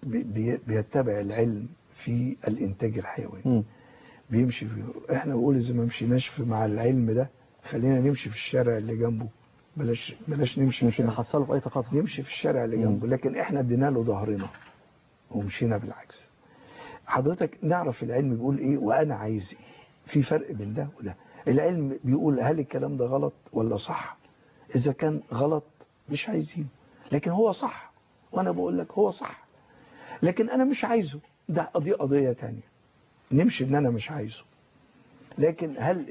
بيتبع العلم في الانتاج الحيواني. بيمشي فيه. احنا بنقول اذا ما مشيناش مع العلم ده خلينا نمشي في الشارع اللي جنبه، بلاش نمشي مش نحصله في اي تقاطع، نمشي في الشارع اللي جنبه. لكن احنا ادينا له ظهرنا ومشينا بالعكس. حضرتك نعرف العلم بيقول ايه وانا عايز ايه. في فرق بين ده وده. العلم بيقول هل الكلام ده غلط ولا صح. اذا كان غلط مش عايزينه، لكن هو صح وانا بقول لك هو صح، لكن انا مش عايزه. ده قضية تانية، نمشي ان انا مش عايزه. لكن هل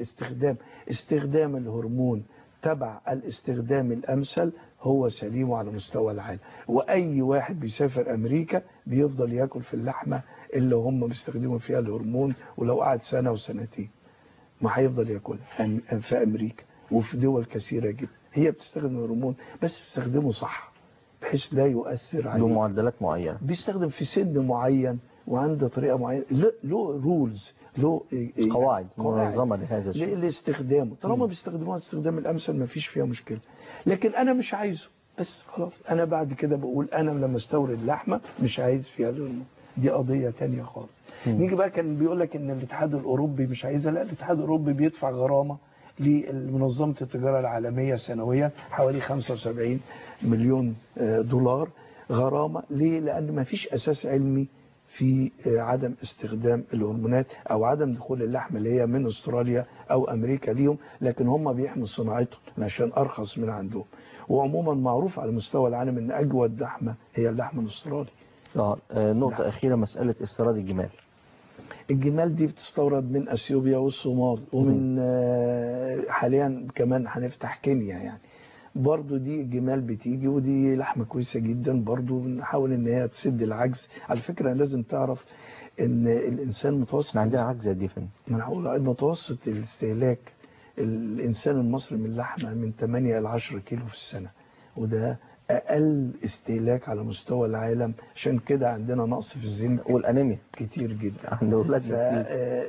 استخدام الهرمون تبع الاستخدام الامثل هو سليم على مستوى العالم. واي واحد بيسافر امريكا بيفضل ياكل في اللحمه اللي هم بيستخدموا فيها الهرمون، ولو قعد سنه وسنتين ما هيفضل ياكلها في امريكا وفي دول كثيره جدا هي بتستخدم الهرمون، بس بتستخدمه صح بحيث لا يؤثر عليه بمعدلات معينه. بيستخدم في سن معين وعنده طريقه معينه، له رولز، له قواعد منظمه لهذا الشيء لاستخدامه. طالما بيستخدموها الاستخدام الامثل ما فيش فيها مشكله. لكن انا مش عايزه، بس خلاص انا بعد كده بقول انا لما استورد لحمه مش عايز فيها الهرمون. دي قضيه ثانيه خالص. نيجي بقى كان بيقول لك ان الاتحاد الاوروبي مش عايزها. لا، الاتحاد الاوروبي بيدفع غرامه لمنظمه التجاره العالميه سنويا حوالي 75 مليون دولار غرامه. ليه؟ لان ما فيش اساس علمي في عدم استخدام الهرمونات او عدم دخول اللحم اللي هي من استراليا او امريكا ليهم، لكن هم بيحموا صناعتهم عشان ارخص من عندهم. وعموما معروف على مستوى العالم ان اجود لحمه هي اللحم الاسترالي. نقطه اخيره، مساله استيراد الجمال. الجمال دي بتستورد من اثيوبيا والصومال ومن حاليا كمان هنفتح كينيا يعني. برضو دي الجمال بتيجي ودي لحمة كويسة جدا، برضو بنحاول ان هي تسد العجز. على فكرة لازم تعرف ان الانسان متوسط عندنا عجز قد ايه فين؟ ما انا هقول متوسط الاستهلاك الانسان المصري من اللحمة من 8 إلى 10 كيلو في السنة، وده اقل استهلاك على مستوى العالم. عشان كده عندنا نقص في الزنك والانيميا كتير جدا عند اولادنا.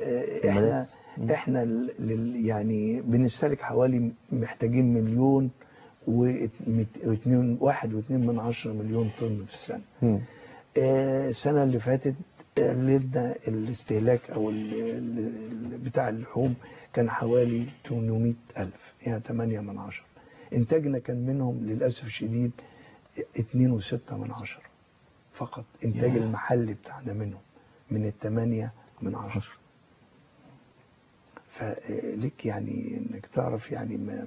احنا يعني بنستهلك حوالي محتاجين 1.2 مليون طن في السنة. السنة اللي فاتت قللنا الاستهلاك او بتاع اللحوم كان حوالي 800,000 يعني 8/10. انتاجنا كان منهم للأسف الشديد 2.6 فقط. انتاج المحلي بتاعنا منهم من 8/10. فلك يعني انك تعرف يعني ما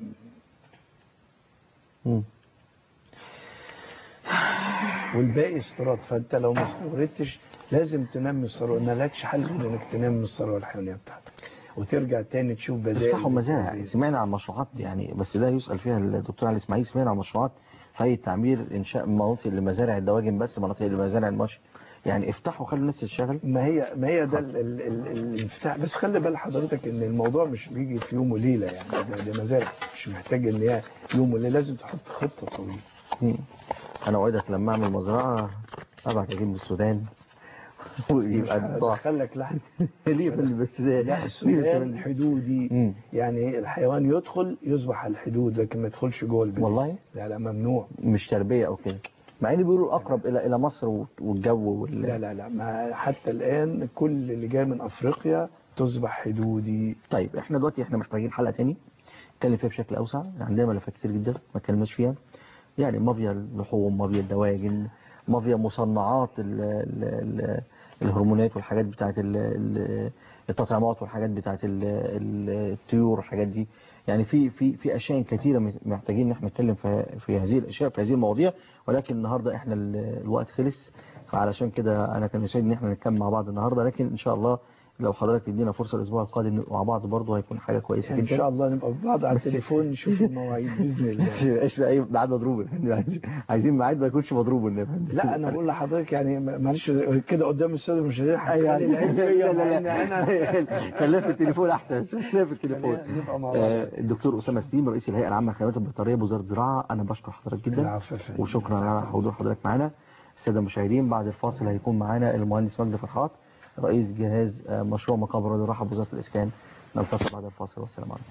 والباقي استيراد. فانت لو ما استوردتش لازم تنمي الثروه، ما لكش حل غير انك تنمي الثروه الحيوانيه بتاعتك وترجع تاني تشوف بدائل. تفتحوا مزارع. سمعنا عن مشروعات يعني بس لا يسأل فيها الدكتور علي اسماعيل. سمعنا عن مشروعات هيئة تعمير انشاء مناطق لمزارع الدواجن، بس مناطق لمزارع المشي. يعني افتحوا خلوا الناس تشتغل. ما هي ده الانفتاح. بس خلي بال حضرتك ان الموضوع مش بيجي في يوم وليله يعني. ده مزارع مش محتاج ان هي يوم وليله، لازم تحط خطه طويله. انا اوعدك لما اعمل مزرعه ابعت اجيب من السودان ويبقى دخلك لحم. ليه بس ده لا السودان حدودي. يعني الحيوان يدخل يصبح على الحدود لكن ما يدخلش جوه البلد. والله لا ممنوع. مش تربيه او كده، مع ان بيقولوا اقرب الى مصر والجو لا ما حتى الان كل اللي جاي من افريقيا تصبح حدودي. طيب احنا دلوقتي محتاجين حلقه تاني نتكلم فيها بشكل اوسع. عندنا ملفات كتير جدا ما اتكلمناش فيها، يعني مافيا اللحوم، مافيا الدواجن، مافيا مصنعات الهرمونات والحاجات بتاعت التطعيمات والحاجات بتاعت الطيور والحاجات دي. يعني في اشياء كثيره محتاجين ان احنا نتكلم في هذه الاشياء، في هذه المواضيع، ولكن النهارده احنا الوقت خلص، فعلشان كده انا كان يسعدني ان احنا نتكلم مع بعض النهارده. لكن ان شاء الله لو حضرتك تدينا فرصه الاسبوع القادم نبقى مع بعض برضه هيكون حاجه كويسه يعني جدا. ان شاء الله نبقى مع بعض على التليفون نشوف المواعيد باذن الله. ما يبقاش في اي ميعاد مضروب، عايزين ميعاد ما يكونش مضروب. لا انا بقول لحضرتك يعني معلش كده قدام الساده المشاهدين هتخلي لا خليها في التليفون احسن. خليها في التليفون. الدكتور اسامه سليم رئيس الهيئه العامه للخدمات البيطريه بوزاره الزراعه، انا بشكر حضرتك جدا وشكرا على حضور حضرتك معانا. الساده المشاهدين بعد الفاصل هيكون معانا المهندس مجدي فرحات رئيس جهاز مشروع مقابر الراحه بوزاره الاسكان. نلتقي بعد الفاصل والسلام عليكم.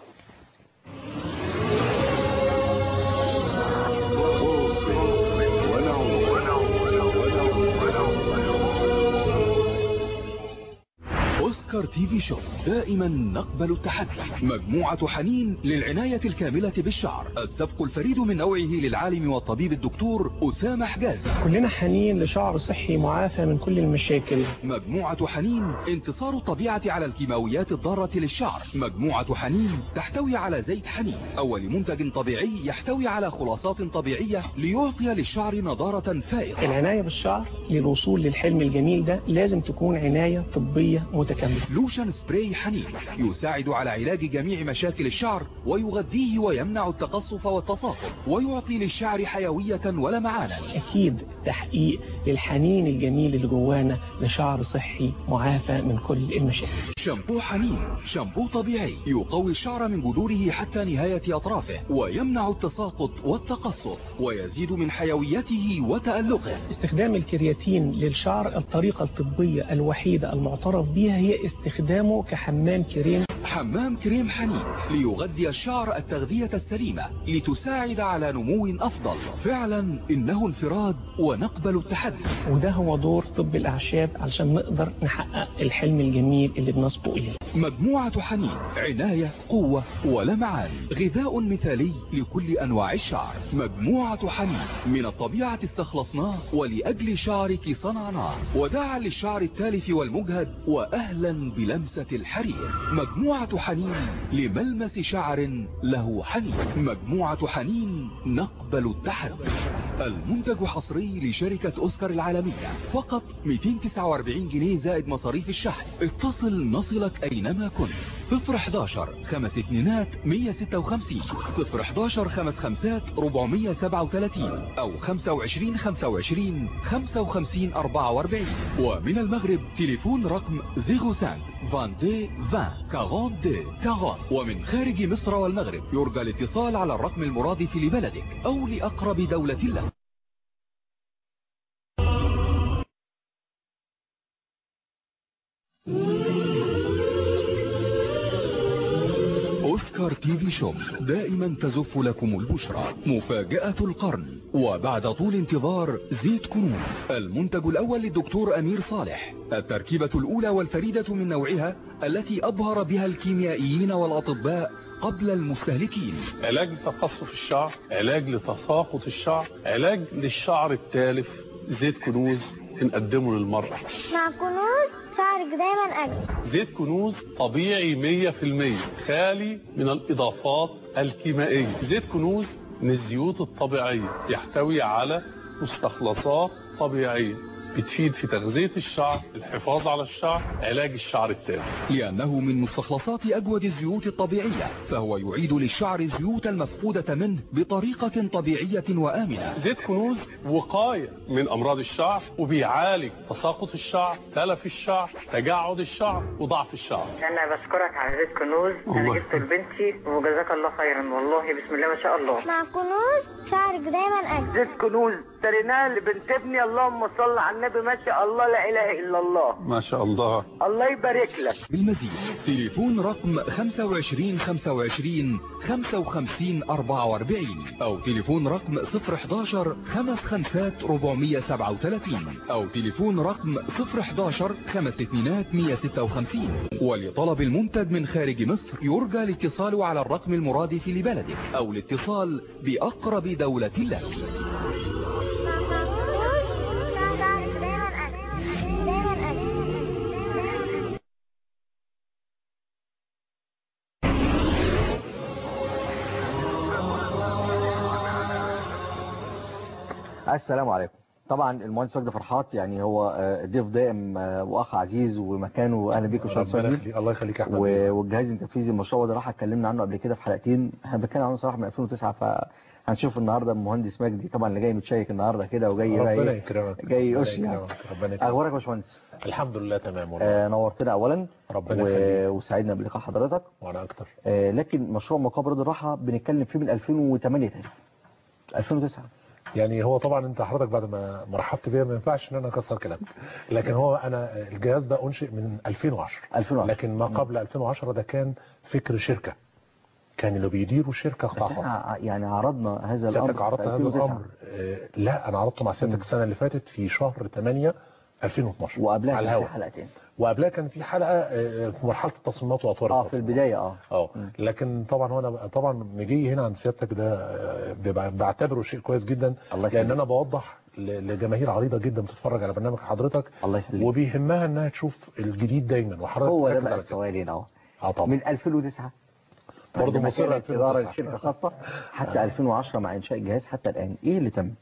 أوسكار تي في شو دائما نقبل التحدي. مجموعة حنين للعناية الكاملة بالشعر، السبق الفريد من نوعه للعالم والطبيب الدكتور أسامة حجازي. كلنا حنين لشعر صحي معافى من كل المشاكل. مجموعة حنين انتصار الطبيعة على الكيماويات الضارة للشعر. مجموعة حنين تحتوي على زيت حنين، أول منتج طبيعي يحتوي على خلاصات طبيعية ليعطي للشعر نضارة فائقة. العناية بالشعر للوصول للحلم الجميل ده لازم تكون عناية طبية متكاملة. لوشن سبراي حنين يساعد على علاج جميع مشاكل الشعر ويغذيه ويمنع التقصف والتصاقم ويعطي للشعر حيوية ولمعانا. أكيد تحقيق للحنين الجميل اللي جوانا لشعر صحي معافى من كل المشاكل. شامبو حنين شامبو طبيعي يقوي الشعر من جذوره حتى نهاية أطرافه ويمنع التساقط والتقصف ويزيد من حيويته وتألقه. استخدام الكرياتين للشعر الطريقة الطبية الوحيدة المعترف بها هي استخدامه كحمام كريم. حمام كريم حنين ليغذي الشعر التغذية السليمة لتساعد على نمو أفضل. فعلا إنه انفراد ونقبل التحدي، وده هو دور طب الأعشاب علشان نقدر نحقق الحلم الجميل اللي بنسبق إليه. مجموعة حنين عناية قوة ولمعان، غذاء مثالي لكل أنواع الشعر. مجموعة حنين من الطبيعة استخلصناه ولأجل شعرك صنعناه، وداعا للشعر التالف والمجهد وأهلا بلمسة الحرير. مجموعة مجموعة حنين لملمس شعر له حنين. مجموعة حنين نقبل التحدي. المنتج حصري لشركة أوسكار العالمية، فقط 249 جنيه زائد مصاريف الشحن. اتصل نصلك أينما كنت. 011 5 2 156 011 5 5 437 أو 25 25 55 44. ومن المغرب تليفون رقم 05 22 20 42 40. ومن خارج مصر والمغرب يرجى الاتصال على الرقم المرادف لبلدك أو لأقرب دولة لك. أوسكار تي في شوب دائما تزف لكم البشرى. مفاجأة القرن وبعد طول انتظار زيت كنوز، المنتج الأول للدكتور أمير صالح، التركيبة الأولى والفريدة من نوعها التي أبهر بها الكيميائيين والأطباء قبل المستهلكين. علاج لتقصف الشعر، علاج لتساقط الشعر، علاج للشعر التالف. زيت كنوز بنقدمه للمرأة. مع كنوز شعرك دايما أجمل. زيت كنوز طبيعي 100%، خالي من الإضافات الكيميائية. زيت كنوز من الزيوت الطبيعية، يحتوي على مستخلصات طبيعية بتفيد في تغذية الشعر، الحفاظ على الشعر، علاج الشعر التالف. لأنه من مستخلصات أجود الزيوت الطبيعية، فهو يعيد للشعر الزيوت المفقودة منه بطريقة طبيعية وآمنة. زيت كنوز وقاية من أمراض الشعر، وبيعالج تساقط الشعر، تلف الشعر، تجعد الشعر، وضعف الشعر. أنا بشكرك على زيت كنوز، أنا جبته لبنتي وجزاك الله خيرا، والله بسم الله ما شاء الله. مع كنوز شعرك دايما أجمل. زيت كنوز اشتريناه لبنت ابني، اللهم صل على النبي، ما شاء الله لا اله الا الله. ما شاء الله. الله يبارك لك. بالمزيد تليفون رقم 25 25 55 44 او تليفون رقم 011 55 437 او تليفون رقم 011 52 156. ولطلب المنتج من خارج مصر يرجى الاتصال على الرقم المرادف لبلدك او الاتصال بأقرب دولة لك. السلام عليكم. طبعا المهندس وجدي فرحات يعني هو ضيف دائم واخ عزيز ومكانه. اهلا بيك يا باشمهندس وجدي. الله يخليك يا احمد. والجهاز التنفيذي المشروع ده راح اتكلمنا عنه قبل كده في حلقتين، احنا بنتكلم عنه صراحه من 2009، فهنشوف النهارده المهندس مجدي طبعا اللي جاي متشيك النهارده كده وجاي ربنا يكرمك. جاي يقش يعني. اخبارك يا باشمهندس؟ الحمد لله تمام والله. نورتنا اولا، ربنا يخليك وسعدنا بلقاء حضرتك. وانا اكتر. لكن مشروع مقابر الراحه بنتكلم فيه من 2008 تقريبا 2009. يعني هو طبعا انت حضرتك بعد ما رحبت بيا ما ينفعش ان انا اكسر كلامك، لكن هو انا الجهاز ده انشئ من 2010. لكن ما قبل 2010 ده كان فكر شركه، كان اللي بيديروا شركه قطاع خاص. يعني عرضنا هذا الامر. سيادتك عرضت هذا الامر؟ لا انا عرضته مع سيادتك السنه اللي فاتت في شهر 8 2012 وقبلها كان في حلقتين. وقبلها كان في حلقه في مرحله التصميمات واطوار في البدايه لكن طبعا هو انا طبعا مجي هنا عند سيادتك ده بعتبره شيء كويس جدا، لان انا بوضح لجماهير عريضه جدا بتتفرج على برنامج حضرتك، الله يخليك، وبيهمها انها تشوف الجديد دايما. وحضرتك هو ده بقى السؤالين طبعا من 2009 برضه مصر اداره الشركه خاصه حتى 2010 مع انشاء الجهاز حتى الان، ايه اللي تم؟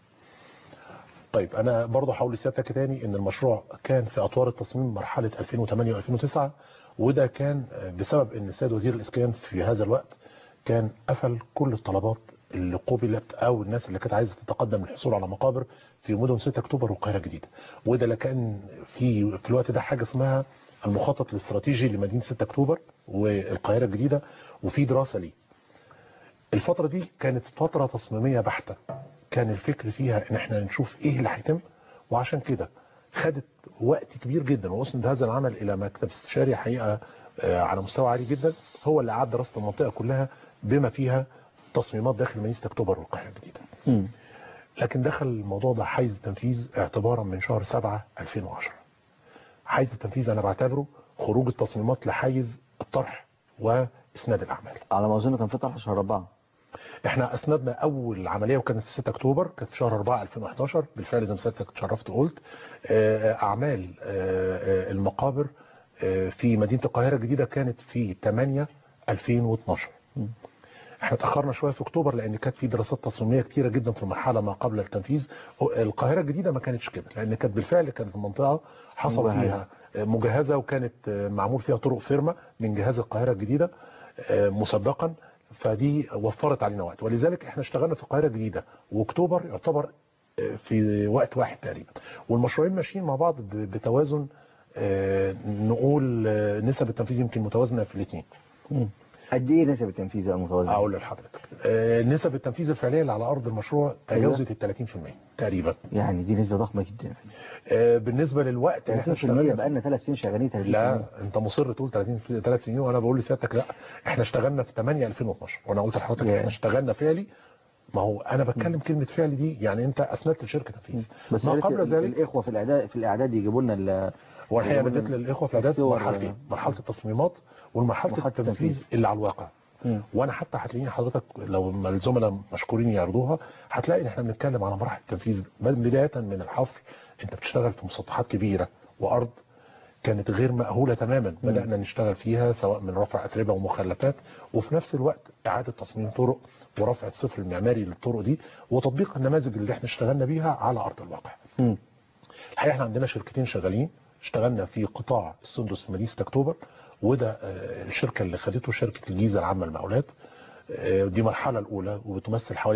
طيب انا برضه هقول لسيادتك تاني ان المشروع كان في اطوار التصميم مرحله 2008 و2009، وده كان بسبب ان السيد وزير الاسكان في هذا الوقت كان قفل كل الطلبات اللي قبلت او الناس اللي كانت عايزه تتقدم للحصول على مقابر في مدن 6 اكتوبر والقاهره الجديده. وده اللي كان في الوقت ده حاجه اسمها المخطط الاستراتيجي لمدينه 6 اكتوبر والقاهره الجديده، وفي دراسه ليه. الفتره دي كانت فتره تصميميه بحته، كان الفكر فيها ان احنا نشوف ايه اللي هيتم، وعشان كده خدت وقت كبير جدا، واسند هذا العمل الى مكتب استشاري حقيقه على مستوى عالي جدا، هو اللي اعد دراسه المنطقه كلها بما فيها تصميمات داخل مدينه اكتوبر والقاهره الجديده. لكن دخل الموضوع ده حيز التنفيذ اعتبارا من شهر 7 2010. حيز التنفيذ انا بعتبره خروج التصميمات لحيز الطرح واسناد الاعمال. على ما اظن كان في طرح شهر 4. احنا اسندنا اول عمليه وكانت في 6 اكتوبر، كانت في شهر 4 2011 بالفعل زي ما سيادتك اتشرفت وقلت. اعمال المقابر في مدينة القاهرة الجديدة كانت في 8/2012. احنا اتأخرنا شوية في اكتوبر لان كانت في دراسات تصميمية كتيرة جدا في المرحلة ما قبل التنفيذ. القاهرة الجديدة ما كانتش كده لان كانت بالفعل كانت المنطقة حصل فيها مجهزة وكانت معمول فيها طرق فيرما من جهاز القاهرة الجديدة مسبقا، فدي وفرت علينا وقت، ولذلك احنا اشتغلنا في القاهرة الجديدة واكتوبر يعتبر في وقت واحد تقريبا، والمشروعين ماشيين مع بعض بتوازن. نقول نسب التنفيذ يمكن متوازنة في الاثنين. قد ايه نسب التنفيذ المتوازنه؟ اقول لحضرتك نسب التنفيذ الفعليه اللي على ارض المشروع تجاوزت ال 30% تقريبا. يعني دي نسبه ضخمه جدا. بالنسبه للوقت اللي احنا 30% بقى لنا 3 سنين شغالين 30%. لا انت مصر تقول 3 سنين وانا بقول لسيادتك لا، احنا اشتغلنا في 8/2012 وانا قلت لحضرتك احنا اشتغلنا فعلي. ما هو انا بتكلم كلمه فعلي دي يعني انت اسندت لشركه تنفيذ. بس ما قبل ذلك الاخوه في الاعداد يجيبوا لنا والحقيقه بدات للاخوه في الاعداد مرحلتين، مرحله التصميمات والمرحله التنفيذ اللي على الواقع. وانا حتى هتلاقيني حضرتك لو الزملاء مشكورين يعرضوها هتلاقي ان احنا بنتكلم على مراحل التنفيذ بدايه من الحفر. انت بتشتغل في مسطحات كبيره وارض كانت غير مأهوله تماما، بدانا نشتغل فيها سواء من رفع اتربه ومخلفات وفي نفس الوقت اعاده تصميم طرق ورفع الصفر المعماري للطرق دي وتطبيق النماذج اللي احنا اشتغلنا بيها على ارض الواقع. الحقيقه احنا عندنا شركتين شغالين، اشتغلنا في قطاع السندس في مدينه اكتوبر وده الشركه اللي خدته شركه الجيزه العامه للمقاولات. دي المرحله الاولى وبتمثل حوالي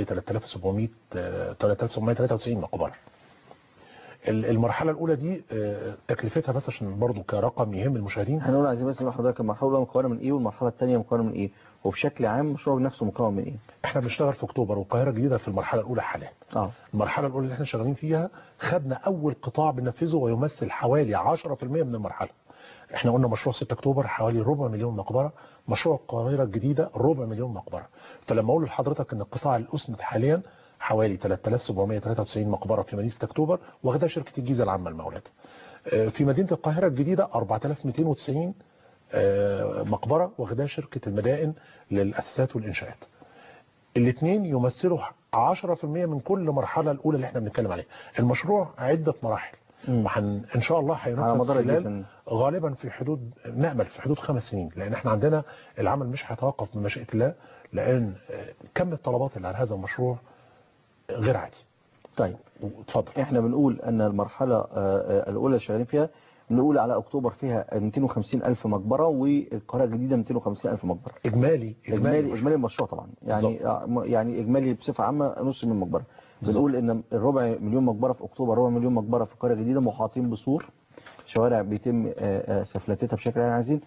3793 مقبره. المرحله الاولى دي تكلفتها بس عشان برضو كرقم يهم المشاهدين. هنقول عايزين بس نقول لحضرتك المرحله الاولى مكونه من ايه والمرحله الثانيه مكونه من ايه، وبشكل عام المشروع نفسه مكون من ايه؟ احنا بنشتغل في اكتوبر والقاهره الجديده في المرحله الاولى حاليا. المرحله الاولى اللي احنا شغالين فيها خدنا اول قطاع بننفذه ويمثل حوالي 10% من المرحله. احنا قلنا مشروع 6 اكتوبر حوالي 250,000 مقبره، مشروع القاهره الجديده 250,000 مقبره. فلما اقول لحضرتك ان القطاع الاسند حاليا حوالي 3793 مقبره في مدينه اكتوبر واخدها شركه الجيزه العامه للمقاولات. في مدينه القاهره الجديده 4290 مقبره واخدها شركه المدائن للاساسات والانشاءات. الاثنين يمثلوا 10% من كل مرحله الاولى اللي احنا بنتكلم عليها. المشروع عده مراحل ان شاء الله هينفذ خلال غالبا في حدود نأمل في حدود 5 سنين، لان احنا عندنا العمل مش هيتوقف بمشيئه الله لان كم الطلبات اللي على هذا المشروع غير عادي. طيب اتفضل. احنا بنقول ان المرحله الاولى اللي شغالين فيها بنقول على اكتوبر فيها 250,000 مقبره والقاهره الجديده 250,000 مقبره. اجمالي المشروع طبعا يعني اجمالي بصفه عامه نص من مقبره. بنقول ان 250,000 مقبره في اكتوبر 250,000 مقبره في القاهره الجديده محاطين بسور، شوارع بيتم سفلتتها بشكل عام. عايزين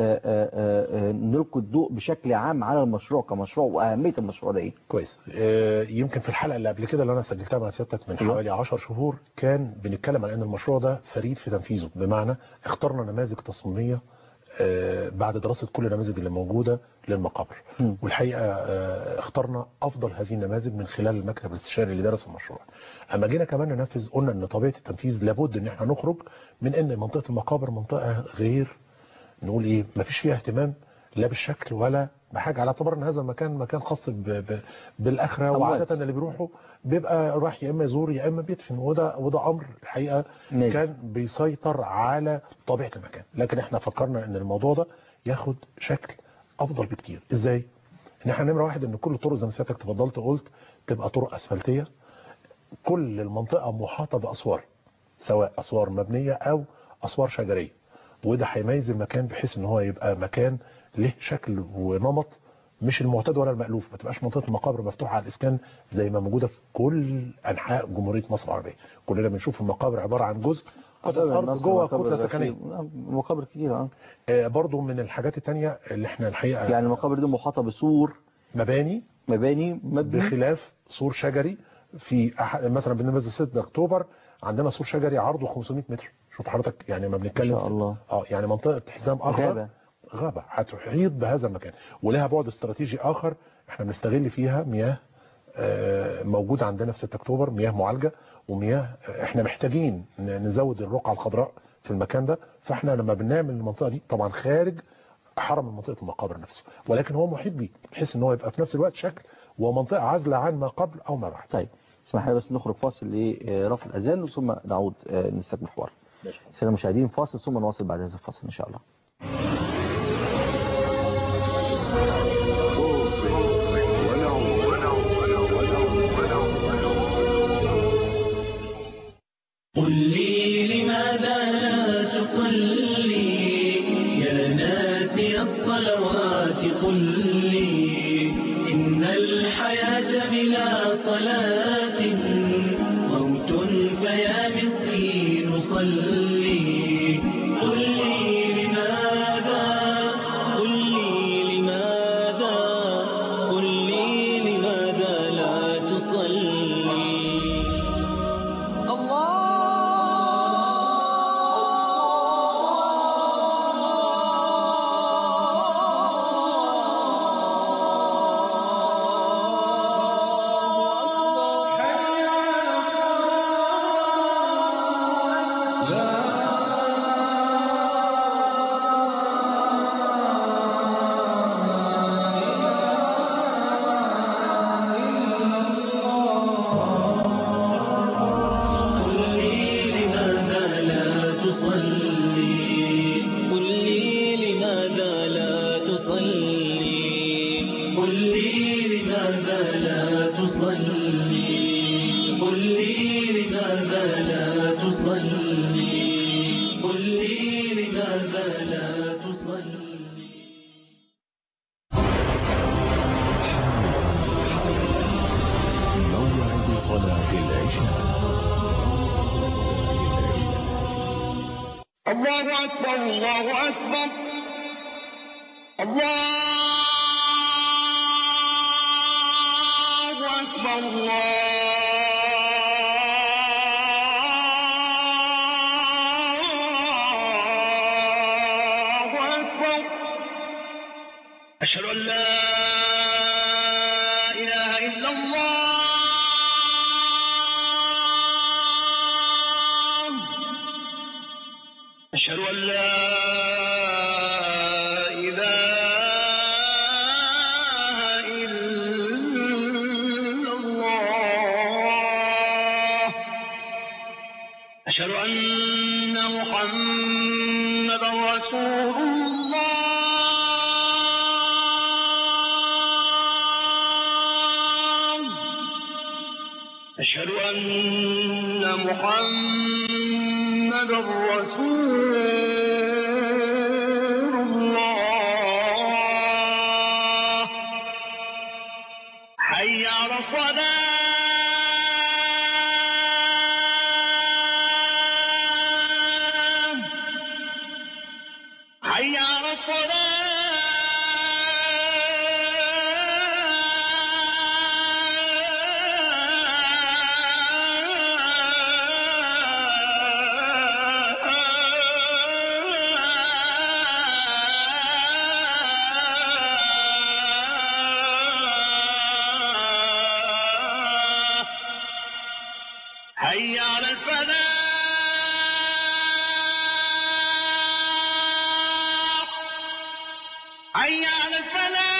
نلقي الضوء بشكل عام على المشروع كمشروع واهميه المشروع ده ايه. كويس. يمكن في الحلقه اللي قبل كده اللي انا سجلتها مع سيادتك من حوالي 10 شهور كان بنتكلم عن ان المشروع ده فريد في تنفيذه، بمعنى اخترنا نماذج تصميميه بعد دراسه كل النماذج اللي موجوده للمقابر، والحقيقه اخترنا افضل هذه النماذج من خلال المكتب الاستشاري اللي درس المشروع. اما جينا كمان ننفذ قلنا ان طبيعه التنفيذ لابد ان احنا نخرج من ان منطقه المقابر منطقه غير نقول ايه ما فيش فيها اهتمام لا بالشكل ولا بحاجه، على اعتبار ان هذا المكان مكان خاص بالاخره، وعاده اللي بيروحوا بيبقى راح يا اما يزور يا اما بيدفن، وده امر الحقيقه كان بيسيطر على طبيعه المكان. لكن احنا فكرنا ان الموضوع ده ياخد شكل افضل بكتير. ازاي؟ ان احنا نمره واحد ان كل الطرق زي ما سيادتك تفضلت قلت تبقى طرق اسفلتيه، كل المنطقه محاطه باسوار سواء اسوار مبنيه او اسوار شجريه، وده هيميز المكان بحيث ان هو يبقى مكان له شكل ونمط مش المعتاد ولا المألوف، ما تبقاش منطقه المقابر مفتوحه على الاسكان زي ما موجوده في كل انحاء جمهوريه مصر العربيه. كلنا بنشوف المقابر عباره عن جزء قطعه الارض جوه كتله سكنيه. مقابر كتير برضو من الحاجات الثانيه اللي احنا الحقيقه يعني المقابر دي محاطه بسور مباني بخلاف سور شجري. في مثلا بالنسبه ل 6 اكتوبر عندنا سور شجري عرضه 500 متر. شوف حضرتك يعني ما بنتكلم ما شاء الله. يعني منطقه حزام اخضر غابه هتحيط بهذا المكان ولها بعد استراتيجي اخر احنا بنستغل فيها مياه موجوده عندنا في 6 اكتوبر، مياه معالجه ومياه احنا محتاجين نزود الرقعه الخضراء في المكان ده. فاحنا لما بنعمل المنطقه دي طبعا خارج حرم من منطقه المقابر نفسه، ولكن هو محيط بيه بحيث ان هو يبقى في نفس الوقت شكل ومنطقه عازله عن ما قبل او ما بعد. طيب اسمح لي بس نخرج فاصل لرفع الاذان ثم نعود نستكمل الحوار. السادة المشاهدين فاصل ثم نواصل بعد هذا الفاصل إن شاء الله. قل لي لماذا لا تصلي يا ناسي الصلوات قل لي إن الحياة بلا صلاة موت فيا مسكين صلي قل لي لماذا قل لي لماذا قل لي لماذا لا تصلي أشهد أن لا إله إلا الله أشهد أن لا إله إلا الله أشهد أن محمدا رسول الله أشهد أن محمدا رسول الله حي على الصلاة حي على الصلاة حي على الفلاح حي على الفلاح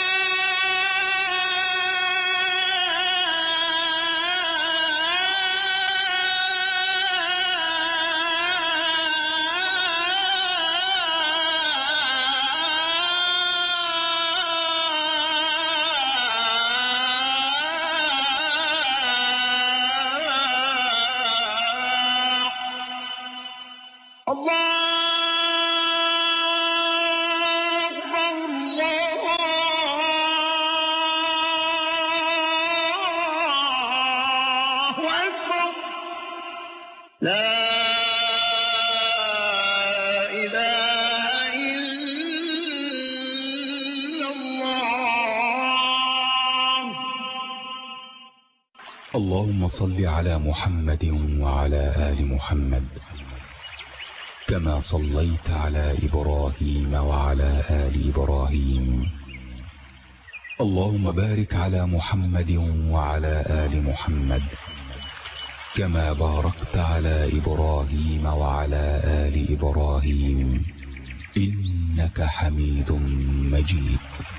اللهم صل على محمد وعلى آل محمد كما صليت على إبراهيم وعلى آل إبراهيم. اللهم بارك على محمد وعلى آل محمد كما باركت على إبراهيم وعلى آل إبراهيم إنك حميد مجيد.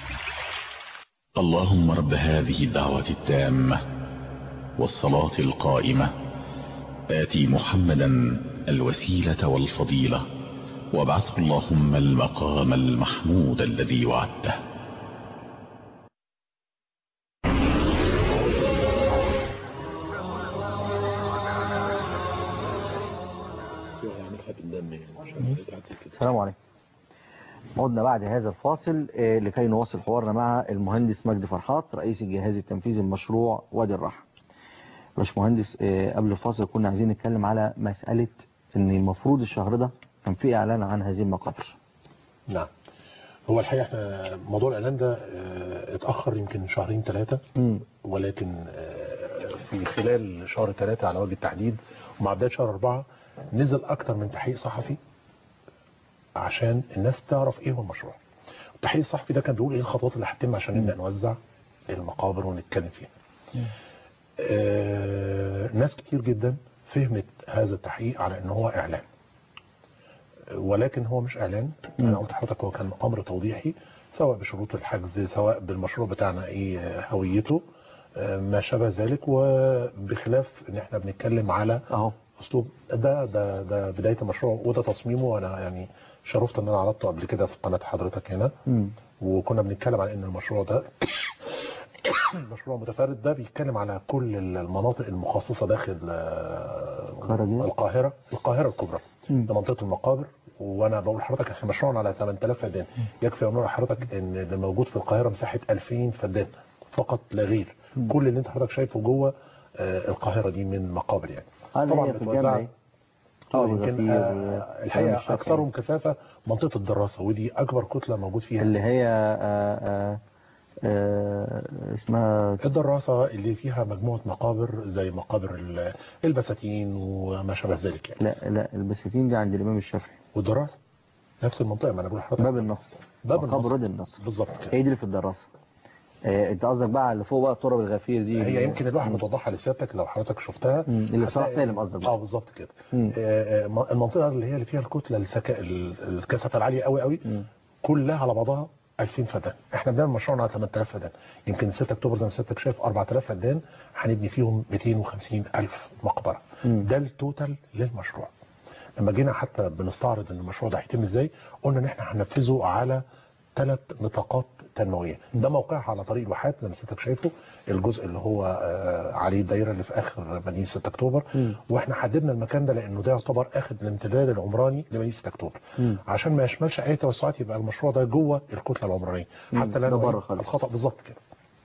اللهم رب هذه الدعوة التامة والصلاة القائمة آتي محمدا الوسيلة والفضيلة وابعثه اللهم المقام المحمود الذي وعدته. السلام عليكم. عدنا بعد هذا الفاصل لكي نواصل حوارنا مع المهندس مجدي فرحات رئيس الجهاز التنفيذي لمشروع وادي الراحة. باشمهندس، قبل الفاصل كنا عايزين نتكلم على مسألة ان المفروض الشهر ده كان في اعلان عن هذه المقابر. نعم، هو الحقيقة احنا موضوع الاعلان ده اتأخر يمكن شهرين 3، ولكن في خلال شهر 3 على وجه التحديد ومع بداية شهر 4 نزل اكتر من تحقيق صحفي عشان الناس تعرف ايه هو المشروع. التحقيق الصحفي ده كان بيقول ايه الخطوات اللي هتتم عشان نبدأ نوزع المقابر ونتكلم فيها. ناس كتير جدا فهمت هذا التحقيق على ان هو اعلان، ولكن هو مش اعلان. انا قلت لحضرتك هو كان امر توضيحي، سواء بشروط الحجز سواء بالمشروع بتاعنا ايه هويته ما شابه ذلك، وبخلاف ان احنا بنتكلم على اسلوب ده بدايه المشروع وده تصميمه. وانا يعني شرفت ان انا عرضته قبل كده في قناه حضرتك هنا، وكنا بنتكلم على ان المشروع ده مشروع متفرد. ده بيتكلم على كل المناطق المخصصه داخل القاهره الكبرى لمنطقه المقابر. وانا بقول لحضرتك احنا مشروعنا على 8000 فدان، يكفي اقول لحضرتك ان اللي موجود في القاهره مساحه 2000 فدان فقط لا غير. كل اللي انت حضرتك شايفه جوه القاهره دي من مقابر يعني. طبعا متوزعه يمكن الحقيقه اكثرهم كثافه منطقه الدراسه، ودي اكبر كتله موجود فيها اللي هي اسمها الدراسه، اللي فيها مجموعه مقابر زي مقابر البساتين وما شابه ذلك يعني. لا البساتين دي عند الامام الشافعي، والدراسه نفس المنطقه. ما انا بقول لحضرتك باب النصر، مقابر وادي النصر بالظبط كده. هي دي اللي في الدراسه. انت قصدك بقى اللي فوق بقى التراب الغفير دي، هي يمكن الواحد متوضحها لسيادتك لو حضرتك شفتها اللي في صلاح سالم قصدك. بالظبط كده. المنطقه اللي فيها الكتله الكثافه العاليه قوي قوي كلها على بعضها 2000 فدان. احنا بنعمل مشروعنا على 8000 فدان، يمكن 6 اكتوبر زي ما سيادتك شايف 4000 فدان هنبني فيهم 250000 مقبره. ده التوتال للمشروع. لما جينا حتى بنستعرض ان المشروع ده هيتم ازاي، قلنا ان احنا هننفذه على 3 نطاقات تنمويه. ده موقعها على طريق الواحات زي ما سيادتك شايفه، الجزء اللي هو عليه الدايره اللي في اخر مدينه 6 اكتوبر. واحنا حددنا المكان ده لانه ده يعتبر اخر الامتداد العمراني لمدينه 6 اكتوبر، عشان ما يشملش اي توسعات، يبقى المشروع ده جوه الكتله العمرانيه حتى لا الخطا. بالظبط كده.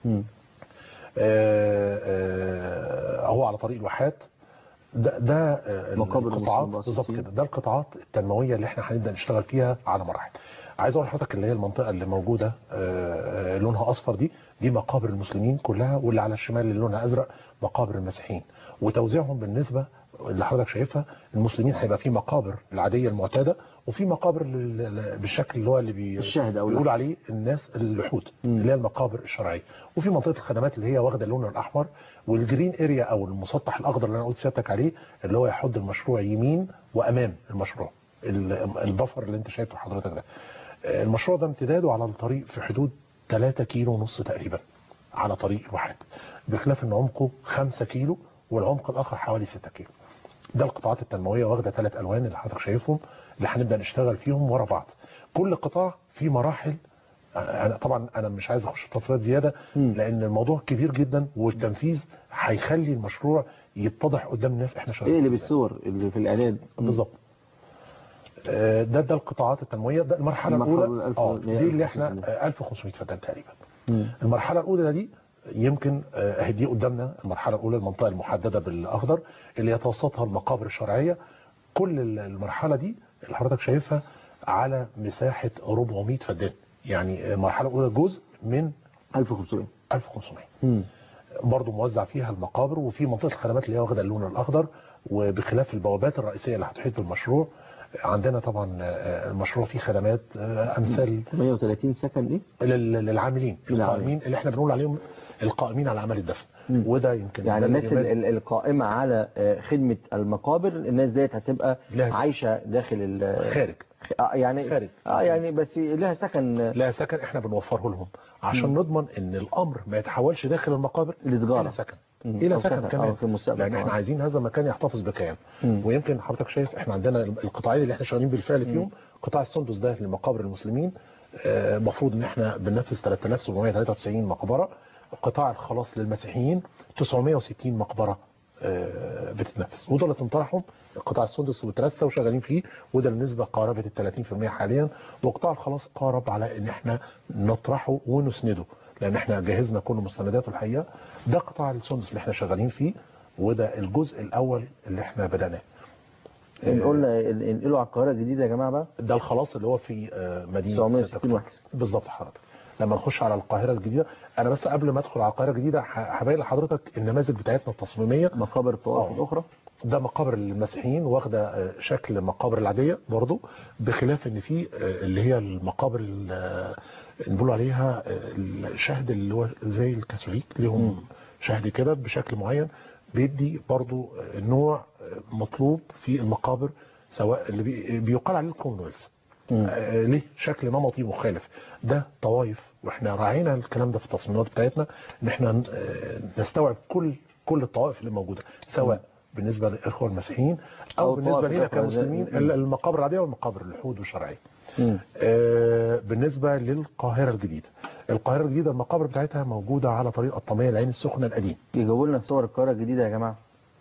هو على طريق الواحات. ده القطاعات بالظبط كده. ده القطاعات التنمويه اللي احنا هنبدا نشتغل فيها على مراحل. عايز اقول لحضرتك اللي هي المنطقه اللي موجوده لونها اصفر دي مقابر المسلمين كلها، واللي على الشمال اللي لونها ازرق مقابر المسيحيين. وتوزيعهم بالنسبه اللي حضرتك شايفها، المسلمين هيبقى في مقابر العاديه المعتاده، وفي مقابر بالشكل اللي هو اللي بيقولوا عليه الناس اللحود اللي هي المقابر الشرعيه. وفي منطقه الخدمات اللي هي واخده اللون الاحمر، والجرين اريا او المسطح الاخضر اللي انا قلت سيادتك عليه اللي هو يحد المشروع يمين وامام المشروع، البفر اللي انت شايفه حضرتك ده. المشروع ده امتداده على الطريق في حدود 3 كيلو ونص تقريبا على طريق الواحات، بخلاف ان عمقه 5 كيلو والعمق الاخر حوالي 6 كيلو. ده القطاعات التنمويه واخده 3 الوان اللي حضرتك شايفهم، اللي هنبدا نشتغل فيهم ورا بعض. كل قطاع فيه مراحل. طبعا انا مش عايز اخش في تفصيلات زياده لان الموضوع كبير جدا، والتنفيذ هيخلي المشروع يتضح قدام الناس احنا شغالين ايه اللي بالصور اللي في الاعلان بالظبط. ده القطاعات التنمويه. ده المرحله الاولى دي اللي احنا 1500 فدان تقريبا. المرحله الاولى دي يمكن دي قدامنا المرحله الاولى، المنطقه المحدده بالاخضر اللي يتوسطها المقابر الشرعيه. كل المرحله دي اللي حضرتك شايفها على مساحه 400 فدان، يعني المرحله الاولى جزء من 1500 برضه موزع فيها المقابر، وفي منطقه الخدمات اللي هي واخده اللون الاخضر. وبخلاف البوابات الرئيسيه اللي هتحيط بالمشروع، عندنا طبعا المشروع فيه خدمات امثال 38 سكن ايه للعاملين القائمين اللي احنا بنقول عليهم القائمين على عمل الدفن. وده يمكن يعني الناس القائمه على خدمه المقابر، الناس ديت هتبقى عايشه داخل خارج يعني خارج يعني بس لها سكن احنا بنوفره لهم عشان نضمن ان الامر ما يتحولش داخل المقابر لتجاره. سكن الى سكن كمان في المستقبل، لان احنا عايزين هذا المكان يحتفظ بكيان. ويمكن حضرتك شايف احنا عندنا القطاعين اللي احنا شغالين بالفعل فيهم. قطاع السندس ده لمقابر المسلمين، المفروض ان احنا بننفذ 3793 مقبره. القطاع الخاص للمسيحيين 960 مقبره بتتنفذ، وده اللي تنطرحهم قطاع السندس وترسى وشغالين فيه، وده النسبه قاربه ال 30% حاليا. وقطاع الخلاص قارب على ان احنا نطرحه ونسنده، لان احنا جهزنا كل مستنداته الحقيقه. ده قطاع السندس اللي احنا شغالين فيه، وده الجزء الاول اللي احنا بدأناه. قلنا انقلوا على القاهره الجديده يا جماعه بقى. ده الخلاص اللي هو في مدينه 960 واحد بالظبط حضرتك. لما نخش على القاهره الجديده، انا بس قبل ما ادخل على القاهره الجديده هبين لحضرتك النماذج بتاعتنا التصميميه. مقابر الطوائف الاخرى، ده مقابر المسيحيين واخده شكل مقابر العاديه برضو، بخلاف ان في اللي هي المقابر اللي بنقول عليها الشهد اللي هو زي الكاثوليك، لهم شهد كده بشكل معين بيدي برضو نوع مطلوب في المقابر، سواء اللي بيقال عليه الكومنولز. ليه شكل نمطي مخالف. ده طوائف، واحنا راعينا الكلام ده في التصميمات بتاعتنا، ان احنا نستوعب كل الطوائف اللي موجوده، سواء بالنسبه للاخوه المسيحيين او بالنسبه لنا كمسلمين، المقابر العاديه والمقابر الحود والشرعيه. بالنسبه للقاهره الجديده، القاهره الجديده المقابر بتاعتها موجوده على طريق الطميه العين السخنه القديم. يجيبوا لنا صور القاهره الجديده يا جماعه.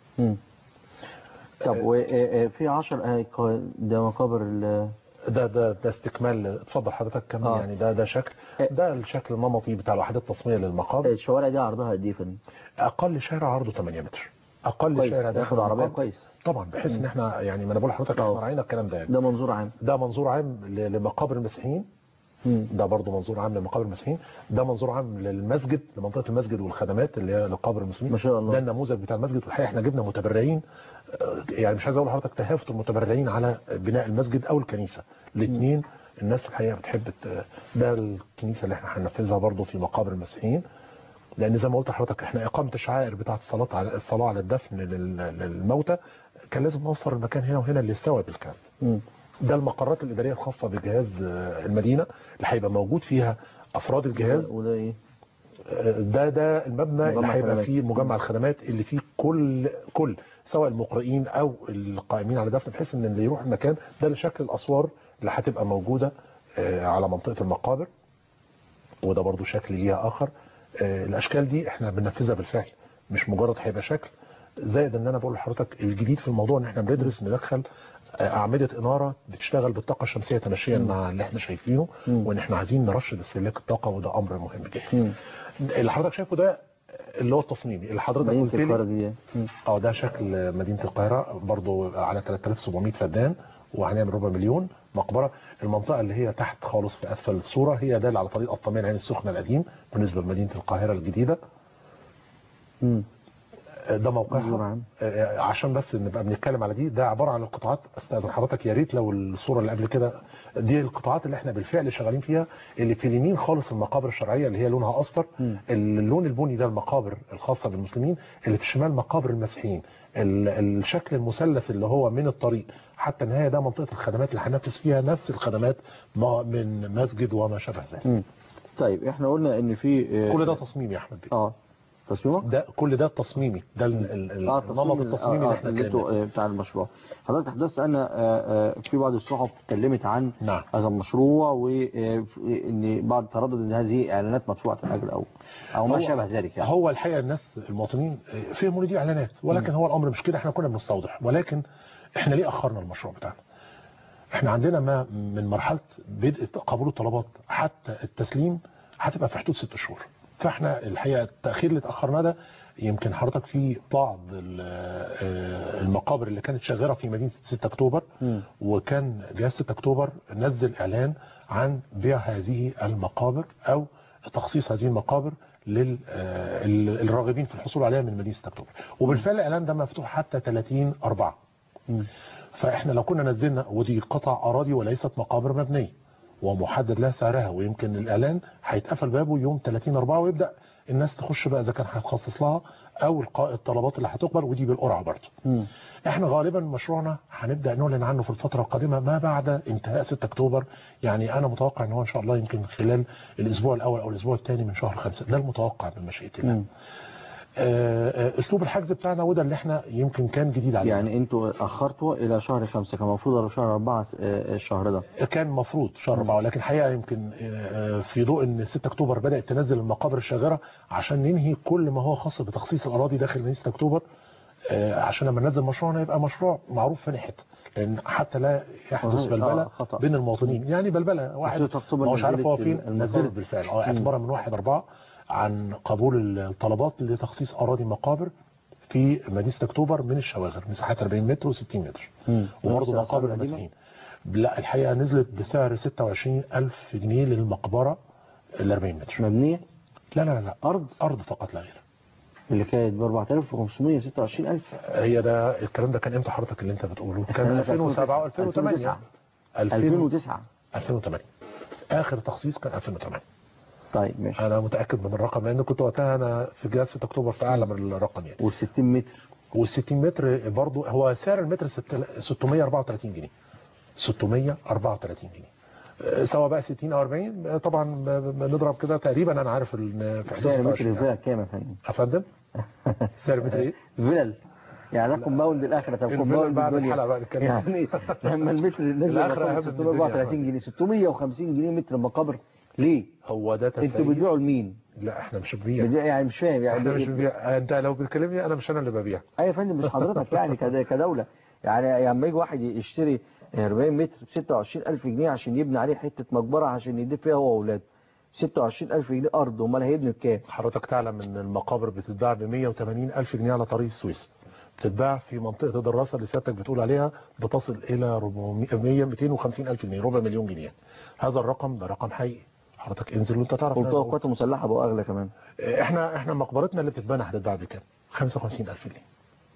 طب وفي 10 ده مقابر ده استكمال. اتفضل حضرتك كمل. يعني ده شكل، ده الشكل النمطي بتاع الوحدات التصميميه للمقابر. الشوارع دي عرضها قد ايه فندم؟ اقل شارع عرضه 8 متر. اقل شارع ده ياخد عربيه كويس طبعا، بحيث ان احنا يعني ما انا بقول لحضرتك احنا راعينا الكلام ده. يعني ده منظور عام، ده منظور عام لمقابر المسيحيين. ده برضه منظور عام لمقابر المسيحيين. ده منظور عام للمسجد، لمنطقه المسجد والخدمات اللي هي لقبر المسلمين. ما شاء الله. ده النموذج بتاع المسجد. والحقيقه احنا جبنا متبرعين، يعني مش عايز اقول لحضرتك تهافت المتبرعين على بناء المسجد او الكنيسه الاثنين. الناس الحقيقه بتحب. ده الكنيسه اللي احنا هننفذها برضه في مقابر المسيحيين، لان زي ما قلت لحضرتك احنا اقامه الشعائر بتاعه الصلاه على الدفن للموتى كان لازم نوفر المكان هنا وهنا اللي يستوعب الكلام. ده المقرات الاداريه الخاصه بجهاز المدينه اللي هيبقى موجود فيها افراد الجهاز. وده ايه؟ ده المبنى اللي هيبقى فيه مجمع الخدمات اللي فيه كل سواء المقرئين او القائمين على دفن، بحيث ان اللي يروح المكان ده لشكل الاسوار اللي هتبقى موجوده على منطقه المقابر. وده برضو شكل ليها اخر. الاشكال دي احنا بننفذها بالفعل، مش مجرد هيبقى شكل. زائد ان انا بقول لحضرتك الجديد في الموضوع ان احنا بندرس ندخل اعمده اناره بتشتغل بالطاقه الشمسيه تماشيا مع اللي احنا شايفينه، وان احنا عايزين نرشد استهلاك الطاقه، وده امر مهم جدا. اللي حضرتك شايفه ده اللي هو التصميمي اللي حضرتك قلت لي. ده شكل مدينه القاهره برضو على 3700 فدان، وهنعمل ربع مليون مقبره. المنطقه اللي هي تحت خالص في اسفل الصوره هي ده اللي على طريق الطميه العين السخنه القديم بالنسبه لمدينه القاهره الجديده. ده موقعها عشان بس نبقى بنتكلم على دي. ده عباره عن القطاعات. استاذن حضرتك يا ريت لو الصوره اللي قبل كده دي القطاعات اللي احنا بالفعل شغالين فيها، اللي في اليمين خالص المقابر الشرعيه اللي هي لونها اصفر. اللون البني ده المقابر الخاصه بالمسلمين، اللي في الشمال مقابر المسيحيين. الشكل المثلث اللي هو من الطريق حتى النهايه ده منطقه الخدمات اللي هننفذ فيها نفس الخدمات من مسجد وما شابه ذلك. طيب احنا قلنا ان في كل ده تصميم يا احمد بيه. تصميمه؟ ده كل ده تصميمي. ده النمط التصميمي اللي احنا اتكلمنا بتاع المشروع. حضرتك حدثت ان في بعض الصحف اتكلمت عن هذا المشروع، وان بعض تردد ان هذه اعلانات مدفوعه الاجر او ما شابه ذلك. يعني هو الحقيقه الناس المواطنين فهموا ان دي اعلانات، ولكن هو الامر مش كده. احنا كنا بنستوضح، ولكن احنا ليه اخرنا المشروع بتاعنا؟ احنا عندنا ما من مرحله بدء قبول الطلبات حتى التسليم هتبقى في حدود 6 شهور. فاحنا الحقيقه التاخير اللي اتاخرنا ده يمكن حضرتك في بعض المقابر اللي كانت شغاله في مدينه 6 اكتوبر، وكان جهاز 6 اكتوبر نزل اعلان عن بيع هذه المقابر او تخصيص هذه المقابر للراغبين في الحصول عليها من مدينه 6 اكتوبر. وبالفعل الاعلان ده مفتوح حتى 30/4. فاحنا لو كنا نزلنا، ودي قطع اراضي وليست مقابر مبنيه ومحدد لها سعرها، ويمكن الاعلان هيتقفل بابه يوم 30/4 ويبدا الناس تخش بقى اذا كان هيتخصص لها او الطلبات اللي هتقبل، ودي بالقرعه برضه. احنا غالبا مشروعنا هنبدا نعلن عنه في الفتره القادمه ما بعد انتهاء 6 اكتوبر. يعني انا متوقع ان هو ان شاء الله يمكن خلال الاسبوع الاول او الاسبوع الثاني من شهر 5. ده المتوقع من مشيئه الله. اسلوب الحجز بتاعنا وده اللي احنا يمكن كان جديد علينا. يعني انتوا اخرتوا الى شهر 5 كان المفروض شهر 4 الشهر ده. كان المفروض شهر 4 ولكن الحقيقه يمكن في ضوء ان 6 اكتوبر بدات تنزل المقابر الشاغره عشان ننهي كل ما هو خاص بتخصيص الاراضي داخل مدينه 6 اكتوبر، عشان لما ننزل مشروعنا يبقى مشروع معروف في حته، لان حتى لا يحدث بلبله بين المواطنين. يعني بلبله واحد ما هوش عارف هو فين. نزلت بالفعل اعتبارا من 1/4 عن قبول الطلبات لتخصيص اراضي مقابر في مدينه اكتوبر من الشواغر، مساحات 40 متر و60 متر، وبرضه مقابر المدفعين. لا الحقيقه نزلت بسعر 26,000 جنيه للمقبره ال 40 متر. مبنيه؟ لا ارض فقط لا غير. اللي كانت ب 4500 26,000. هي ده الكلام ده كان امتى حضرتك اللي انت بتقوله؟ كان 2007 و2008. 2008 اخر تخصيص كان 2008. طيب ماشي. انا متاكد من الرقم لان كنت وقتها انا في جهاز 6 اكتوبر في اعلى من الرقم يعني. وال60 متر برضه هو سعر المتر 634 جنيه. 634 جنيه سواء بقى 60 او 40 طبعا بنضرب كده تقريبا. انا عارف ان في سعر متر الفيلا كام يا فندم؟ افندم سعر متر ايه؟ فيلل يعني ده كومباوند الاخره. طب كومباوند بعد الحلقه بقى نتكلم يعني لما المتر نزل 634 جنيه 650 جنيه متر مقابر ليه؟ هو ده تسعير. انتوا بتبيعوا لمين؟ لا احنا مش بنبيع. يعني مش فاهم يعني احنا مش بنبيع. انت لو بتكلمني انا مش انا اللي ببيع. ايوه يا فندم مش حضرتك يعني كدوله. يعني لما يجي واحد يشتري 40 متر ب 26,000 جنيه عشان يبني عليه حته مقبره عشان يضيف فيها هو واولاده. 26,000 جنيه ارض، امال هيبني بكام؟ حضرتك تعلم ان المقابر بتتباع ب 180,000 جنيه على طريق السويس. بتتباع في منطقه الدراسه اللي سيادتك بتقول عليها بتصل الى 250,000 جنيه، ربع مليون جنيه. هذا الرقم ده رقم حقيقي. حضرتك انزل وانت تعرف. والقوات المسلحه بقى اغلى كمان. احنا مقبرتنا اللي بتتبنى هتتباع بكام؟ 55,000 جنيه.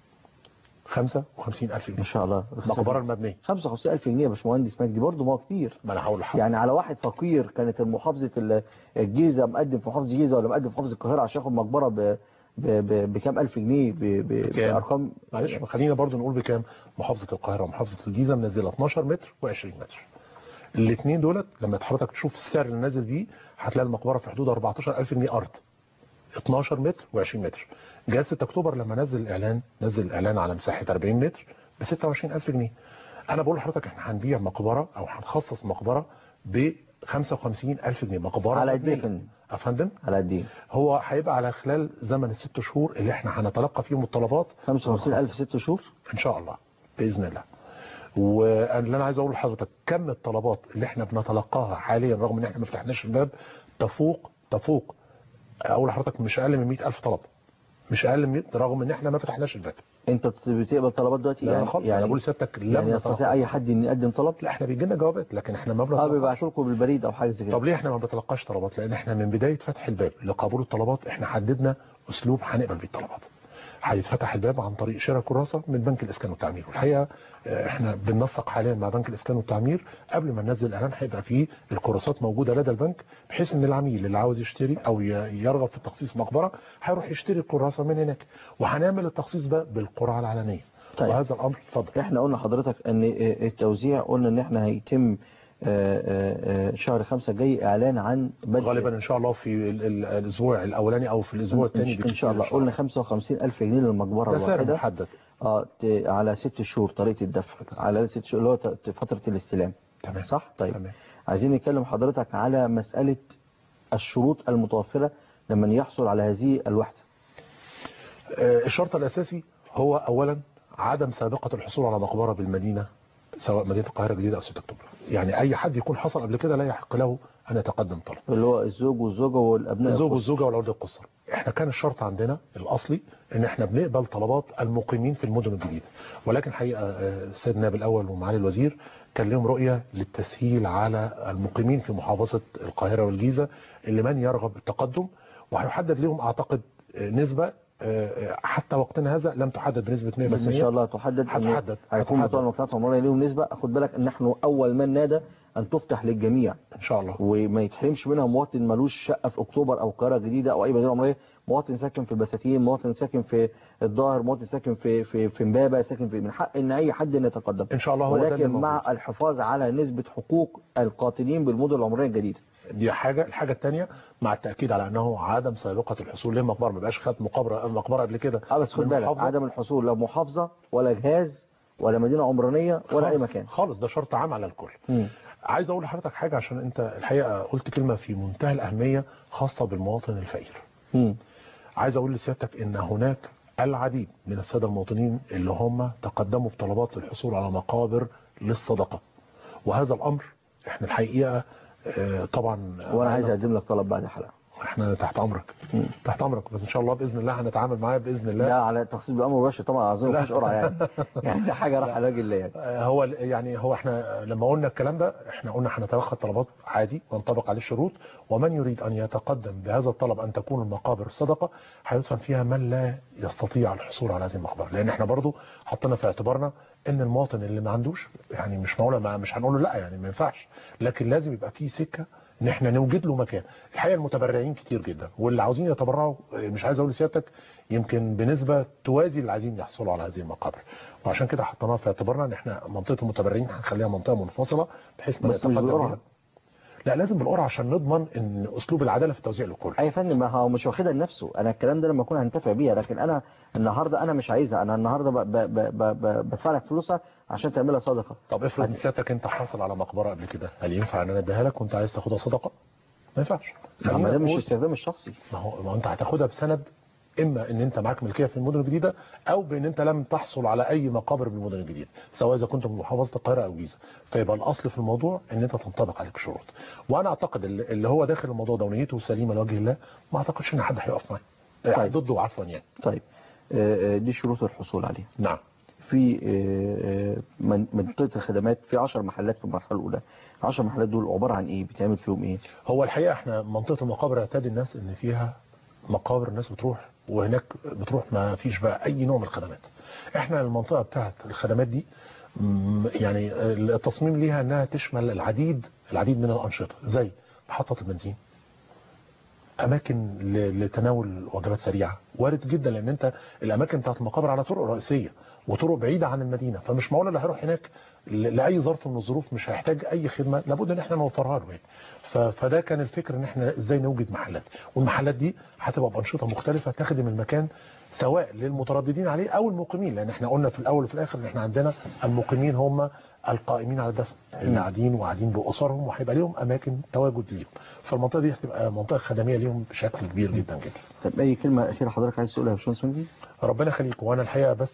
55,000 جنيه ما شاء الله. المقبره المبنيه 55,000 جنيه يا باشمهندس مجدي، برضه ما هو كتير. ما انا هقول لحضرتك يعني على واحد فقير كانت محافظه الجيزه مقدم في محافظه الجيزه ولا مقدم في محافظه القاهره عشان ياخد مقبره بكام الف جنيه بارقام. معلش خلينا برضه نقول بكام. محافظه القاهره ومحافظه الجيزه منزله 12 متر و20 متر. الاثنين دولت لما حضرتك تشوف السعر اللي نازل بيه هتلاقي المقبره في حدود 14,000 جنيه ارض. 12 متر و20 متر. جهاز 6 اكتوبر لما نزل الاعلان على مساحه 40 متر ب 26,000 جنيه. انا بقول لحضرتك احنا هنبيع مقبره او هنخصص مقبره ب 55,000 جنيه. مقبره على قد ايه افندم؟ على قد ايه؟ هو هيبقى على خلال زمن ال6 شهور اللي احنا هنتلقى فيهم الطلبات. 55,000 6 شهور ان شاء الله باذن الله. واللي انا عايز اقول لحضرتك كم الطلبات اللي احنا بنتلقاها حاليا رغم ان احنا ما فتحناش الباب تفوق اقول لحضرتك مش اقل من 100,000 طلب. مش اقل من 100 رغم ان احنا ما فتحناش الباب. انت بتقبل طلبات دلوقتي؟ يعني انا بقول لسيادتك يعني يستطيع اي حد ان يقدم طلب؟ لا احنا بيجي لنا جوابات لكن احنا ما بنتلقاش. بيبعتوا لكم بالبريد او حاجه زي كده. طب ليه احنا ما بنتلقاش طلبات؟ لان احنا من بدايه فتح الباب لقبول الطلبات احنا حددنا اسلوب هنقبل بيه الطلبات. هيتفتح الباب عن طريق شراء كراسه من بنك الاسكان والتعمير. والحقيقه احنا بننسق حاليا مع بنك الاسكان والتعمير قبل ما ننزل الاعلان هيبقى فيه الكراسات موجوده لدى البنك بحيث ان العميل اللي عاوز يشتري او يرغب في التخصيص مقبره هيروح يشتري الكراسه من هناك. وهنعمل التخصيص ده بالقرعه العلنيه. طيب. وهذا الامر اتفضل. احنا قلنا حضرتك ان التوزيع قلنا ان احنا هيتم شهر 5 جاي اعلان عن غالبا ان شاء الله في الاسبوع الاولاني او في الاسبوع الثاني ان شاء الله. قلنا 55,000 جنيه للمقبره الواحده محدد على 6 شهور طريقه الدفع على 6 شهور اللي هو فتره الاستلام. تمام صح. طيب تمام. عايزين نتكلم حضرتك على مساله الشروط المتوفره لمن يحصل على هذه الوحده. الشرط الاساسي هو اولا عدم سابقه الحصول على مقبره بالمدينه سواء مدينه القاهره الجديده او 6 اكتوبر. يعني اي حد يكون حصل قبل كده لا يحق له ان يتقدم طلب. اللي هو الزوج والزوجه والابناء. الزوج والزوجه والاولاد القصر. احنا كان الشرط عندنا الاصلي ان احنا بنقبل طلبات المقيمين في المدن الجديده. ولكن حقيقه السيد النائب الاول ومعالي الوزير كان لهم رؤيه للتسهيل على المقيمين في محافظه القاهره والجيزه اللي من يرغب بالتقدم وهيحدد لهم اعتقد نسبه حتى وقتنا هذا لم تحدد بنسبه 100%. بس ان شاء الله تحدد. هتحدد. هيكون بتوع المجتمعات العمرانيه ليهم نسبه. خد بالك ان نحن اول من نادى ان تفتح للجميع ان شاء الله، وما يتحرمش منها مواطن ملوش شقه في اكتوبر او القاهره الجديده او اي مدينه عمريه، مواطن ساكن في البساتين، مواطن ساكن في الظاهر، مواطن ساكن في امبابه، ساكن في، من حق ان اي حد يتقدم ان شاء الله. هو ده ولكن مع الحفاظ على نسبه حقوق القاطنين بالمدن العمريه الجديده. دي حاجه. الحاجه الثانيه مع التاكيد على انه عدم سابقه الحصول للمقبره، ما بقاش خد مقبره قبل كده. بس خد بالك عدم الحصول لا محافظه ولا جهاز ولا مدينه عمرانيه ولا اي مكان خالص، ده شرط عام على الكل. عايز اقول لحضرتك حاجه، عشان انت الحقيقه قلت كلمه في منتهى الاهميه خاصه بالمواطن الفقير. عايز اقول لسيادتك ان هناك العديد من الساده المواطنين اللي هم تقدموا بطلبات للحصول على مقابر للصدقه، وهذا الامر احنا الحقيقه طبعا. وانا عايز اقدم لك طلب بعد الحلقه. احنا تحت امرك. تحت امرك، بس ان شاء الله باذن الله هنتعامل معاه باذن الله. لا على تخصيص بامر مباشر طبعا، اظن مفيش قرعه يعني. يعني ده حاجه راح على وجه الله يعني. هو احنا لما قلنا الكلام ده احنا قلنا هنتلقى الطلبات عادي وينطبق عليه الشروط، ومن يريد ان يتقدم بهذا الطلب ان تكون المقابر صدقه هيدفن فيها من لا يستطيع الحصول على هذه المقبره، لان احنا برضو حطينا في اعتبارنا ان المواطن اللي ما عندوش يعني مش معقوله مش هنقول له لا يعني ما ينفعش، لكن لازم يبقى في سكه ان احنا نوجد له مكان. الحقيقه المتبرعين كتير جدا، واللي عاوزين يتبرعوا مش عايز اقول لسيادتك يمكن بنسبه توازي اللي عايزين يحصلوا على هذه المقابر، وعشان كده حطيناها في اعتبارنا ان احنا منطقه المتبرعين هنخليها منطقه منفصله بحيث ما يتقدم. لا لازم بالقرعه عشان نضمن ان اسلوب العداله في التوزيع للكل. اي فندم، ما هو مش واخدها لنفسه، انا الكلام ده لما اكون هنتفع بيها، لكن انا النهارده انا مش عايزها، انا النهارده بدفع لك فلوسها عشان تعملها صدقه. طب افرض ان سيادتك انت حاصل على مقبره قبل كده، هل ينفع ان انا اديها لك وانت عايز تاخدها صدقه؟ ما ينفعش. ما ده مش استخدام الشخصي. ما هو انت هتاخدها بسند، اما ان انت معاك ملكيه في المدن الجديده او بان انت لم تحصل على اي مقابر بالمدن الجديده، سواء اذا كنت من محافظه القاهره او الجيزه، فيبقى الاصل في الموضوع ان انت تنطبق عليك الشروط. وانا اعتقد اللي هو داخل الموضوع ده ونيته سليمه لوجه الله، ما اعتقدش ان حد هيقف معاه طيب. ضده عفوا يعني. طيب دي شروط الحصول عليها. نعم. في منطقه الخدمات في 10 محلات في المرحله الاولى، 10 محلات دول عباره عن ايه؟ بتعمل فيهم ايه؟ هو الحقيقه احنا منطقه المقابر اعتاد الناس ان فيها مقابر الناس بتروح، وهناك بتروح ما فيش بقى اي نوع من الخدمات. احنا المنطقه بتاعت الخدمات دي يعني التصميم ليها انها تشمل العديد من الانشطه، زي محطه البنزين، اماكن لتناول وجبات سريعه، وارد جدا لان انت الاماكن بتاعت المقابر على طرق رئيسيه وطرق بعيده عن المدينه، فمش معقول اللي هيروح هناك لاي ظرف من الظروف مش هيحتاج اي خدمه، لابد ان احنا نوفرها له. فده كان الفكر ان احنا ازاي نوجد محلات، والمحلات دي هتبقى بانشطه مختلفه تخدم المكان سواء للمترددين عليه او المقيمين، لان احنا قلنا في الاول وفي الاخر ان احنا عندنا المقيمين هم القائمين على الدفن اللي قاعدين باسرهم، وهيبقى لهم اماكن تواجد ليهم، فالمنطقه دي هتبقى منطقه خدميه ليهم بشكل كبير جدا جدا. طب اي كلمه اخيره حضرتك عايز تقولها يا باشمهندس مجدي؟ ربنا يخليك. وانا الحقيقه بس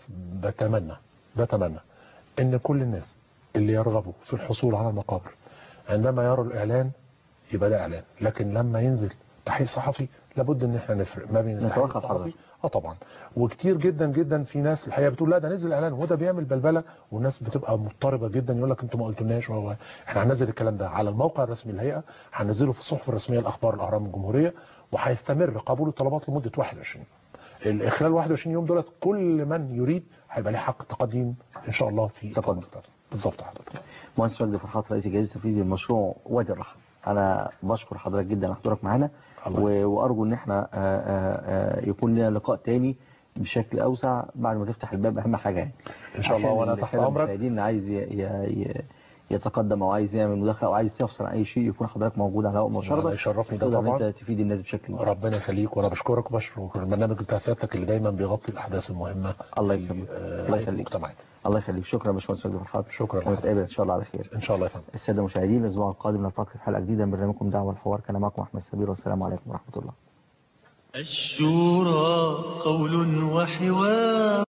بتمنى ان كل الناس اللي يرغبوا في الحصول على المقابر عندما يروا الاعلان يبقى ده اعلان، لكن لما ينزل تحقيق صحفي لابد ان احنا نفرق ما بين التحقيق الصحفي طبعا. وكتير جدا جدا في ناس الحقيقه بتقول لا ده نزل اعلان، وده بيعمل بلبله والناس بتبقى مضطربه جدا، يقول لك انتوا ما قلتولناش. احنا هننزل الكلام ده على الموقع الرسمي للهيئه، هننزله في الصحف الرسميه الاخبار الاهرام الجمهوريه، وهيستمر قبول الطلبات لمده 21 يوم. خلال 21 يوم دولت كل من يريد هيبقى له حق التقديم ان شاء الله في تقدم. بالظبط حضرتك. مهندس مجدي فرحات رئيس الجهاز التنفيذي للمشروع وادي الرحمه، انا بشكر حضرتك جدا على حضورك معانا، وارجو ان احنا يكون لنا لقاء تاني بشكل اوسع بعد ما تفتح الباب، اهم حاجه يعني ان شاء الله. وانا تحت امرك. اللي عايز يتقدم او عايز يعمل مداخله او عايز يستفسر عن اي شيء يكون حضرتك موجود على هواء مباشره، يشرفني ده طبعا. انت تفيد الناس بشكل كبير. ربنا يخليك، وانا بشكرك وبشكر البرنامج بتاع سيادتك اللي دايما بيغطي الاحداث المهمه. الله يخليك. الله يخليك. الله يخليك. شكرا يا باشمهندس مجدي فرحات. شكرا. ونتقابل ان شاء الله على خير. ان شاء الله يا فندم. الساده المشاهدين الاسبوع القادم نلتقي في حلقه جديده من برنامجكم دعوه الحوار، كان معكم احمد سمير، والسلام عليكم ورحمه الله. الشورى قول وحوار.